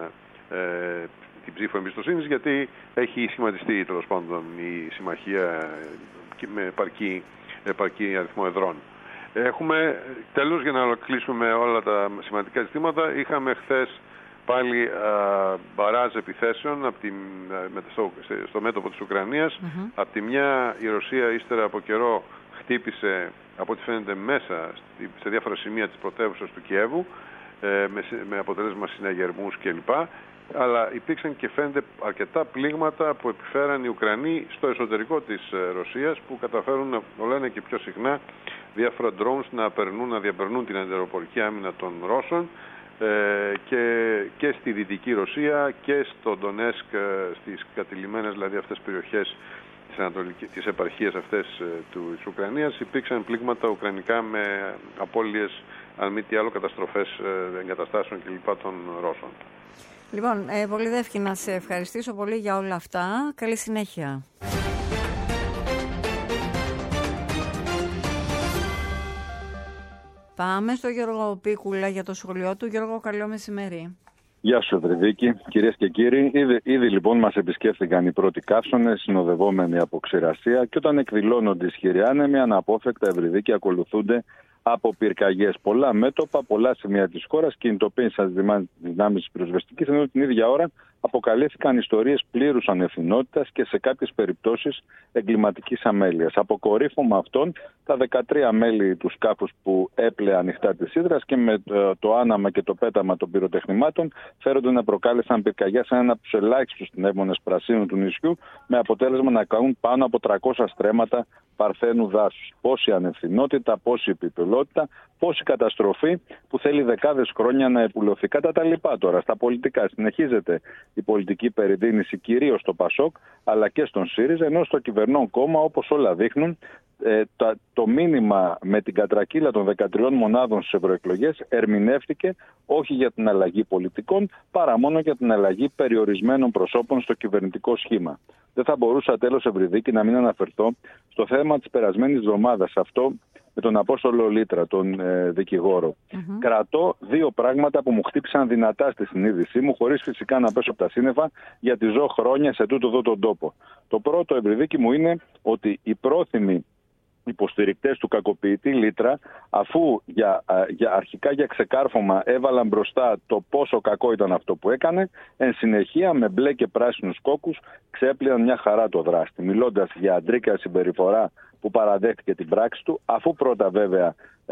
την ψήφο εμπιστοσύνης, γιατί έχει σχηματιστεί τέλος πάντων η συμμαχία με επαρκή επαρκή αριθμό εδρών. Έχουμε, τέλος, για να κλείσουμε με όλα τα σημαντικά ζητήματα, είχαμε χθες πάλι μπαράζ επιθέσεων στο μέτωπο της Ουκρανίας. Από τη μια η Ρωσία ύστερα από καιρό χτύπησε, από ό,τι φαίνεται, μέσα σε διάφορα σημεία της πρωτεύουσας του Κιέβου, με αποτέλεσμα συναγερμούς κλπ. Αλλά υπήρξαν και φαίνεται αρκετά πλήγματα που επιφέραν οι Ουκρανοί στο εσωτερικό της Ρωσίας, που καταφέρουν όλο ένα και πιο συχνά διάφορα drones να διαπερνούν την αντιαεροπορική άμυνα των Ρώσων και στη Δυτική Ρωσία και στο Ντονέσκ, στις κατηλημμένες δηλαδή αυτές περιοχές της επαρχίας αυτές της Ουκρανίας. Υπήρξαν πλήγματα ουκρανικά με απώλειες, αν μη τι άλλο, καταστροφές εγκαταστάσεων κλπ. Των Ρώσων. Λοιπόν, Πολυδεύκη, να σε ευχαριστήσω πολύ για όλα αυτά. Καλή συνέχεια. Πάμε στο Γιώργο Πίκουλα για το σχολείο του. Γιώργο, καλό μεσημέρι. Γεια σου, Ευρυδίκη. Κυρίες και κύριοι, ήδη λοιπόν μας επισκέφθηκαν οι πρώτοι καύσονες, συνοδευόμενοι από ξηρασία, και όταν εκδηλώνονται ισχυροί άνεμοι, αναπόφευκτα, Ευρυδίκη, ακολουθούνται από πυρκαγιές. Πολλά μέτωπα, πολλά σημεία της χώρας κινητοποίησαν τις δυνάμεις πυροσβεστικής, ενώ την ίδια ώρα αποκαλύφθηκαν ιστορίες πλήρους ανευθυνότητας και σε κάποιες περιπτώσεις εγκληματικής αμέλειας. Αποκορύφωμα αυτών τα 13 μέλη του σκάφους που έπλεε ανοιχτά της Ύδρας και με το άναμα και το πέταμα των πυροτεχνημάτων φέρονται να προκάλεσαν πυρκαγιά σε ένα από τους ελάχιστους πνεύμονες πρασίνου του νησιού, με αποτέλεσμα να καούν πάνω από 300 στρέμματα παρθένου δάσους. Πόση ανευθυνότητα, πόση επιπελότητα, πόση καταστροφή που θέλει δεκάδες χρόνια να επουλωθεί. Κατά τα λοιπά τώρα, στα πολιτικά συνεχίζεται η πολιτική περιδίνηση κυρίως στο ΠΑΣΟΚ αλλά και στον ΣΥΡΙΖΑ, ενώ στο κυβερνών κόμμα, όπως όλα δείχνουν, το μήνυμα με την κατρακύλα των 13 μονάδων στις ευρωεκλογές ερμηνεύτηκε όχι για την αλλαγή πολιτικών, παρά μόνο για την αλλαγή περιορισμένων προσώπων στο κυβερνητικό σχήμα. Δεν θα μπορούσα, τέλος, Ευρυδίκη, να μην αναφερθώ στο θέμα της περασμένης εβδομάδας, αυτό με τον Απόστολο Λίτρα, τον δικηγόρο. Κρατώ δύο πράγματα που μου χτύπησαν δυνατά στη συνείδησή μου, χωρίς φυσικά να πέσω από τα σύννεφα, γιατί ζω χρόνια σε τούτο εδώ τον τόπο. Το πρώτο, Ευρυδίκη μου, είναι ότι οι πρόθυμοι υποστηρικτές του κακοποιητή Λίτρα, αφού αρχικά για ξεκάρφωμα έβαλαν μπροστά το πόσο κακό ήταν αυτό που έκανε, εν συνεχεία με μπλε και πράσινους κόκκους ξέπλυαν μια χαρά το δράστη, μιλώντας για αντρίκια συμπεριφορά που παραδέχτηκε την πράξη του, αφού πρώτα βέβαια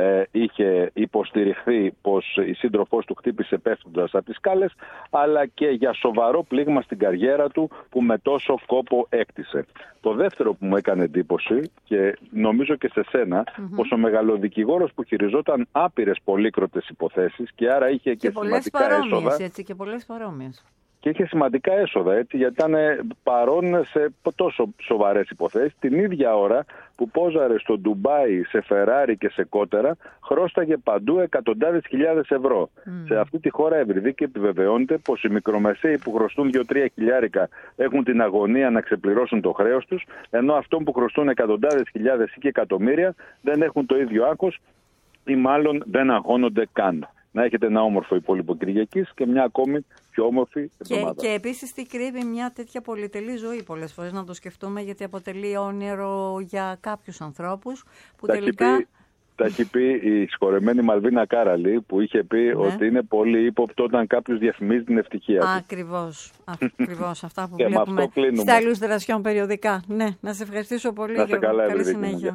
είχε υποστηριχθεί πως η σύντροφός του χτύπησε πέφτοντας από τις σκάλες, αλλά και για σοβαρό πλήγμα στην καριέρα του που με τόσο κόπο έκτισε. Το δεύτερο που μου έκανε εντύπωση, και νομίζω και σε σένα, πως ο μεγαλοδικηγόρος που χειριζόταν άπειρες πολύκροτες υποθέσεις και άρα είχε και σημαντικά έσοδα. Έτσι, και πολλές παρόμοιες. Και είχε σημαντικά έσοδα, έτσι, γιατί ήταν παρόν σε τόσο σοβαρές υποθέσεις. Την ίδια ώρα που πόζαρε στο Ντουμπάι σε Φεράρι και σε κότερα, χρώσταγε παντού εκατοντάδες χιλιάδες ευρώ. Σε αυτή τη χώρα, Ευρυδίκη, επιβεβαιώνεται πως οι μικρομεσαίοι που χρωστούν 2-3 χιλιάρικα έχουν την αγωνία να ξεπληρώσουν το χρέος τους, ενώ αυτών που χρωστούν εκατοντάδες χιλιάδες ή και εκατομμύρια δεν έχουν το ίδιο άγχος ή μάλλον δεν αγχώνονται καν. Να έχετε ένα όμορφο υπόλοιπο Κυριακής και μια ακόμη πιο όμορφη εβδομάδα. Και επίσης τι κρύβει μια τέτοια πολυτελή ζωή, πολλές φορές να το σκεφτούμε, γιατί αποτελεί όνειρο για κάποιους ανθρώπους που τελικά... Τα έχει πει η συγχωρεμένη Μαλβίνα Κάραλη, που είχε πει ότι είναι πολύ ύποπτο όταν κάποιος διαφημίζει την ευτυχία του. Ακριβώς. Ακριβώς αυτά που βλέπουμε στα Ιλουστρασιόν περιοδικά. Ναι, να σε ευχαριστήσω πολύ. Να σε καλά, καλή συνέχεια.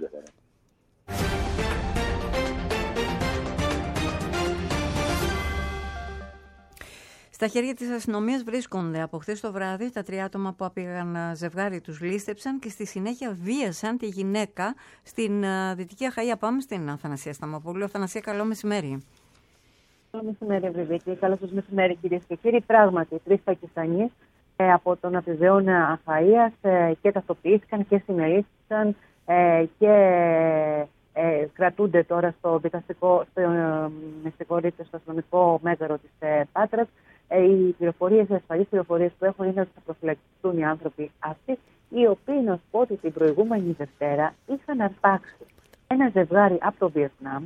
Στα χέρια της αστυνομίας βρίσκονται από χθες το βράδυ τα 3 άτομα που απήγαν ζευγάρι, τους λίστεψαν και στη συνέχεια βίασαν τη γυναίκα στην Δυτική Αχαΐα. Πάμε στην Αθανασία Σταμοπούλου. Αθανασία, καλό μεσημέρι. Καλό μεσημέρι, Ευρυδίκη. Καλό σας μεσημέρι, κυρίες και κύριοι. Πράγματι, 3 Πακιστανείς από τον Απειζεώνα Αχαΐας και ταυτοποιήθηκαν και συνελήφθησαν και κρατούνται τώρα στο αστυνομικό μέγαρο της Πάτρας. Οι ασφαλείς πληροφορίες που έχουν είναι ότι θα προφυλακιστούν οι άνθρωποι αυτοί, οι οποίοι, να σου πω ότι την προηγούμενη Δευτέρα είχαν αρπάξει ένα ζευγάρι από το Βιετνάμ.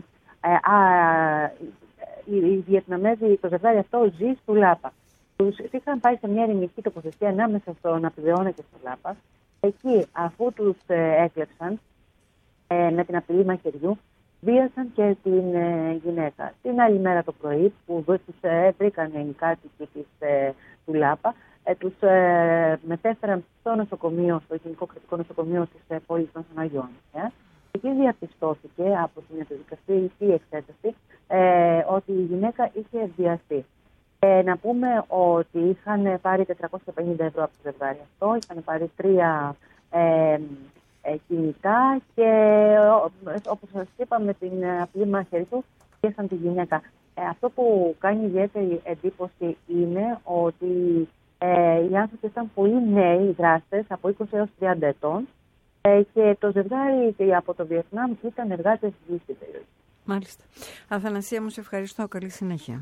Οι Βιετναμέζοι, το ζευγάρι αυτό ζει στο Λάπα. Τους είχαν πάει σε μια ειρηνική τοποθεσία ανάμεσα στον Απειζεώνα και στο Λάπα. Εκεί, αφού τους έκλεψαν, με την απειλή μαχαιριού, βίασαν και την γυναίκα. Την άλλη μέρα το πρωί που τους βρήκαν οι κάτοικοι του Λάπα, τους μετέφεραν στο νοσοκομείο, στο Γενικό Κρατικό Νοσοκομείο της πόλης των Αγιών. Εκεί διαπιστώθηκε από την ιατροδικαστική εξέταση ότι η γυναίκα είχε βιαστεί. Να πούμε ότι είχαν πάρει 450 ευρώ από το ζευγάρι αυτό, είχαν πάρει 3 κινητά και όπως σας είπα με την απλή μαχαίρι του πιέσαν τη γυναίκα. Αυτό που κάνει ιδιαίτερη εντύπωση είναι ότι οι άνθρωποι ήταν πολύ νέοι, οι δράστες, από 20 έως 30 ετών και το ζευγάρι από το Βιετνάμ ήταν εργάτες γης στην περιοχή. Μάλιστα. Αθανασία μου, σε ευχαριστώ. Καλή συνέχεια.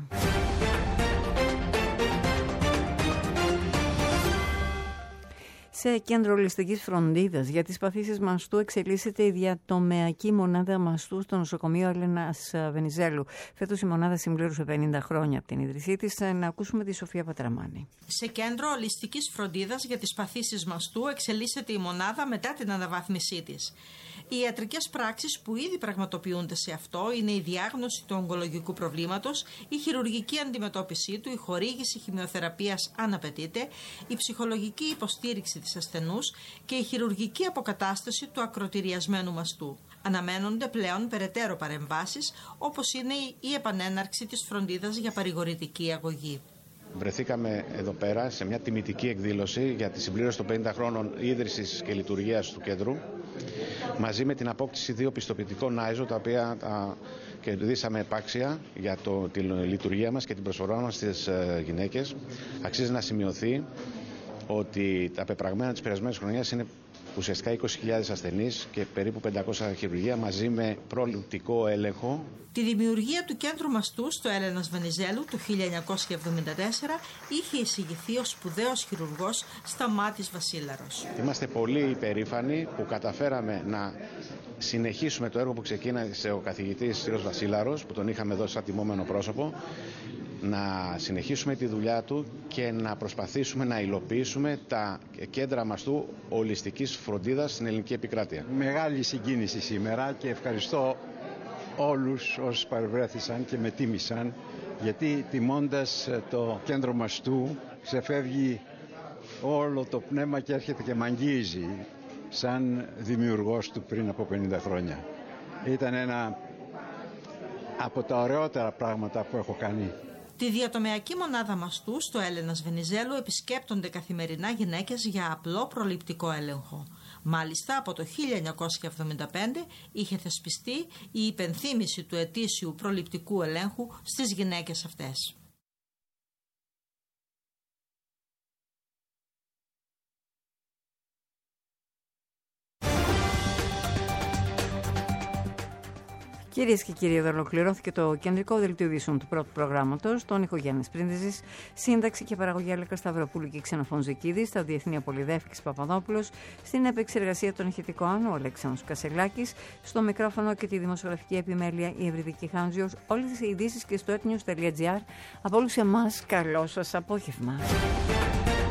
Σε κέντρο ολιστικής φροντίδας για τις παθήσεις μαστού εξελίσσεται η διατομεακή μονάδα μαστού στο νοσοκομείο Έλενας Βενιζέλου. Φέτος η μονάδα συμπλήρωσε 50 χρόνια από την ίδρυσή της. Να ακούσουμε τη Σοφία Πατραμάνη. Σε κέντρο ολιστικής φροντίδας για τις παθήσεις μαστού εξελίσσεται η μονάδα μετά την αναβάθμισή της. Οι ιατρικές πράξεις που ήδη πραγματοποιούνται σε αυτό είναι η διάγνωση του ογκολογικού προβλήματος, η χειρουργική αντιμετώπιση του, η χορήγηση χημειοθεραπείας αν απαιτείται, η ψυχολογική υποστήριξη της ασθενούς και η χειρουργική αποκατάσταση του ακροτηριασμένου μαστού. Αναμένονται πλέον περαιτέρω παρεμβάσεις, όπως είναι η επανέναρξη της φροντίδας για παρηγορητική αγωγή. Βρεθήκαμε εδώ πέρα σε μια τιμητική εκδήλωση για τη συμπλήρωση των 50 χρόνων ίδρυσης και λειτουργίας του κέντρου, μαζί με την απόκτηση 2 πιστοποιητικών ISO, τα οποία κερδίσαμε επάξια για τη λειτουργία μας και την προσφορά μας στις γυναίκες. Αξίζει να σημειωθεί ότι τα πεπραγμένα της περασμένης χρονιάς είναι ουσιαστικά 20.000 ασθενείς και περίπου 500 χειρουργεία μαζί με προληπτικό έλεγχο. Τη δημιουργία του κέντρου μαστού στο Έλενας Βενιζέλου του 1974 είχε εισηγηθεί ο σπουδαίος χειρουργός Σταμάτης Βασίλαρος. Είμαστε πολύ υπερήφανοι που καταφέραμε να συνεχίσουμε το έργο που ξεκίνησε ο καθηγητής κ. Βασίλαρος, που τον είχαμε δώσει σαν τιμόμενο πρόσωπο, να συνεχίσουμε τη δουλειά του και να προσπαθήσουμε να υλοποιήσουμε τα κέντρα μαστού ολιστικής φροντίδας στην ελληνική επικράτεια. Μεγάλη συγκίνηση σήμερα και ευχαριστώ όλους όσους παρευρέθησαν και με τίμησαν, γιατί τιμώντας το κέντρο μαστού ξεφεύγει όλο το πνεύμα και έρχεται και μ' αγγίζει σαν δημιουργός του πριν από 50 χρόνια. Ήταν ένα από τα ωραιότερα πράγματα που έχω κάνει. Τη διατομεακή μονάδα μαστού στο Έλενας Βενιζέλου επισκέπτονται καθημερινά γυναίκες για απλό προληπτικό έλεγχο. Μάλιστα, από το 1975 είχε θεσπιστεί η υπενθύμηση του ετήσιου προληπτικού ελέγχου στις γυναίκες αυτές. Κυρίες και κύριοι, εδώ ολοκληρώθηκε το κεντρικό δελτίο ειδήσεων του πρώτου προγράμματος. Τον ήχο Γιάννης Πρίντεζης, σύνταξη και παραγωγή Αλέκα Σταυροπούλου και Ξενοφών Ζεκίδη, στα διεθνή Πολυδεύκης Παπαδόπουλος, στην επεξεργασία των ηχητικών ο Αλέξανδρος Κασελάκης, στο μικρόφωνο και τη δημοσιογραφική επιμέλεια η Ευρυδική Χάντζιος. Όλες τις ειδήσεις και στο etnews.gr. Από όλους εμάς, καλό σας απόγευμα.